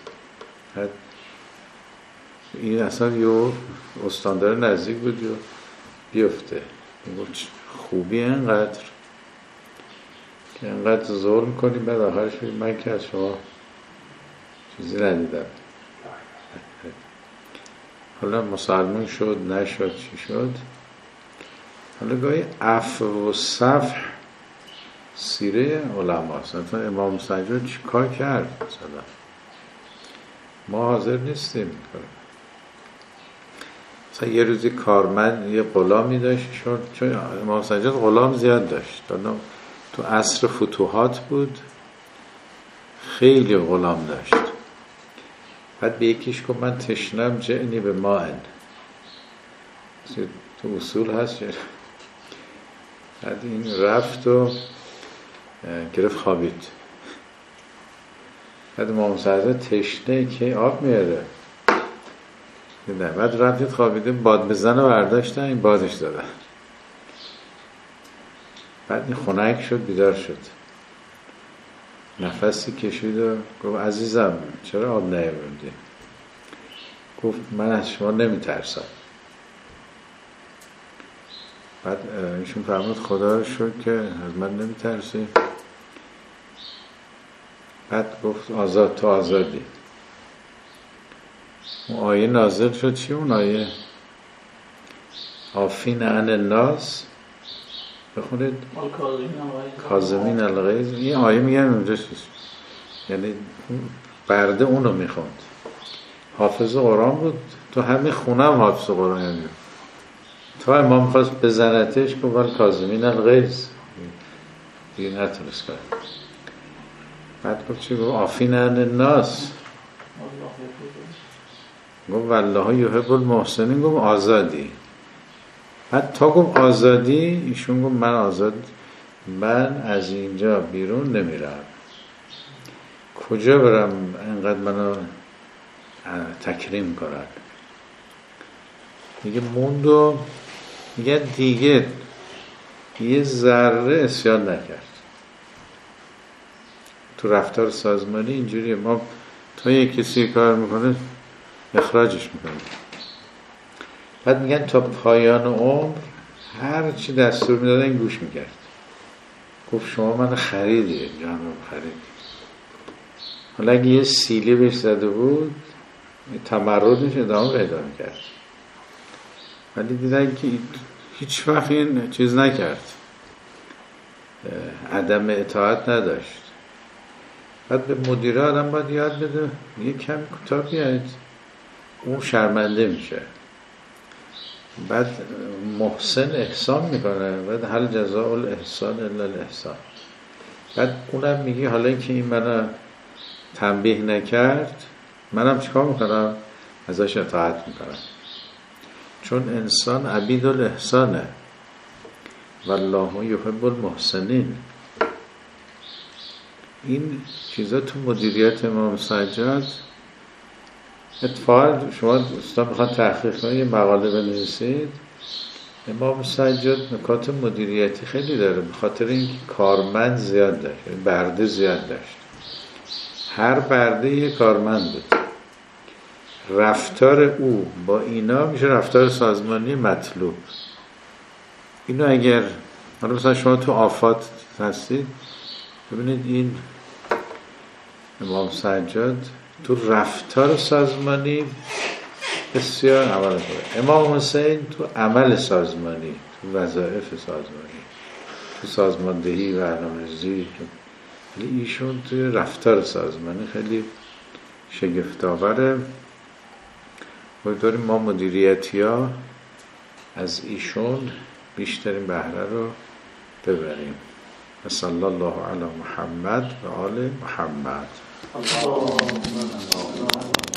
A: این اصلا یه استاندار نزدیک بود یا بیفته. گفت خوبی اینقدر که اینقدر ظلم کنی، بعد آخرش بگید من که از شما چیزی ندیدم. حالا مسلمان شد نشد چی شد. حالا گاهی عفو و صفح سیره علما است. مثلا امام سجاد چی کار کرد؟ مثلا ما حاضر نیستیم. مثلا یه روزی کارمند یه غلامی داشت، چون امام سجاد غلام زیاد داشت، تو عصر فتوحات بود، خیلی غلام داشت. بعد به یکیش گفت من تشنم جعنی به ماءن، تو اصول هست. بعد این رفت و گرفت خوابید. بعد امام سجاد تشنه که آب میاره، بعد رفتید خوابیده، باد بزنه برداشتن، این بادش دادن. بعد این خنک شد، بیدار شد، نفسی کشید و گفت عزیزم چرا آب نیاوردی؟ گفت من از شما نمیترسم. بعد ایشون فرمود خدا رو شکر که از من نمیترسی. بعد گفت آزاد، تو آزادی. اون آیه نازل شد. چی اون آیه؟ عافین عن الناس، بخونید کاظمین الغیظ. این آیه میگن اونجا چیست، یعنی برده اونو میخوند. حافظ قرآن بود، تو همین خونه هم حافظ قرآن هم بود. تا امام خواست بزنتش گفت کاظمین الغیظ، دیگه نتونست کرد. بعد گفت چی؟ گفت عافین عن الناس، گفت والله یحب المحسنین، گفت آزادی. بعد تا گفت آزادی ایشون گفت من آزاد، من از اینجا بیرون نمیرم. کجا برم اینقدر منو تکریم کنن؟ میگه موند و میگه دیگه یه ذره اسیان نکرد. تو رفتار سازمانی اینجوریه، ما تا یک کسی کار میکنه اخراجش میکنه. بعد میگن تا پایان عمر هر چی دستور میدادن گوش میکرد. گفت شما من خریدی، جانم خریدی. حالا اگه یه سیلی بهش زده بود تمردش ادامه پیدا میکرد، ولی دیدن که هیچ وقت این چیز نکرد، عدم اطاعت نداشت. بعد به مدیره آدم باید یاد بده یه کمی کوتاه بیاید، اون شرمنده میشه. بعد محسن احسان میکنه، بعد هل جزاء الاحسان الا الاحسان. بعد اونم میگه حالا اینکه این منو تنبیه نکرد منم چیکار میکنم؟ ازش اطاعت میکنم، چون انسان عبید الاحسانه والله یحب المحسنین. این چیزا تو مدیریت امام سجاد اتفاقا شما دوستان بخواد تحقیق کنید یه مقاله بنویسید. امام سجاد نکات مدیریتی خیلی داره، به خاطر اینکه کارمند زیاد داشت، برده زیاد داشت، هر برده یه کارمند بود. رفتار او با اینا میشه رفتار سازمانی مطلوب. اینو اگر حالا مثلا شما تو آفات هستید ببینید این امام سجاد تو رفتار سازمانی بسیار عمل کنه. امام حسین تو عمل سازمانی، تو وظایف سازمانی، تو سازماندهی و برنامه‌ریزی، ولی ایشون تو رفتار سازمانی خیلی شگفت‌آوره. امیدواریم ما مدیریتی‌ها از ایشون بیشترین بهره رو ببریم. صلی الله علی محمد و آل محمد.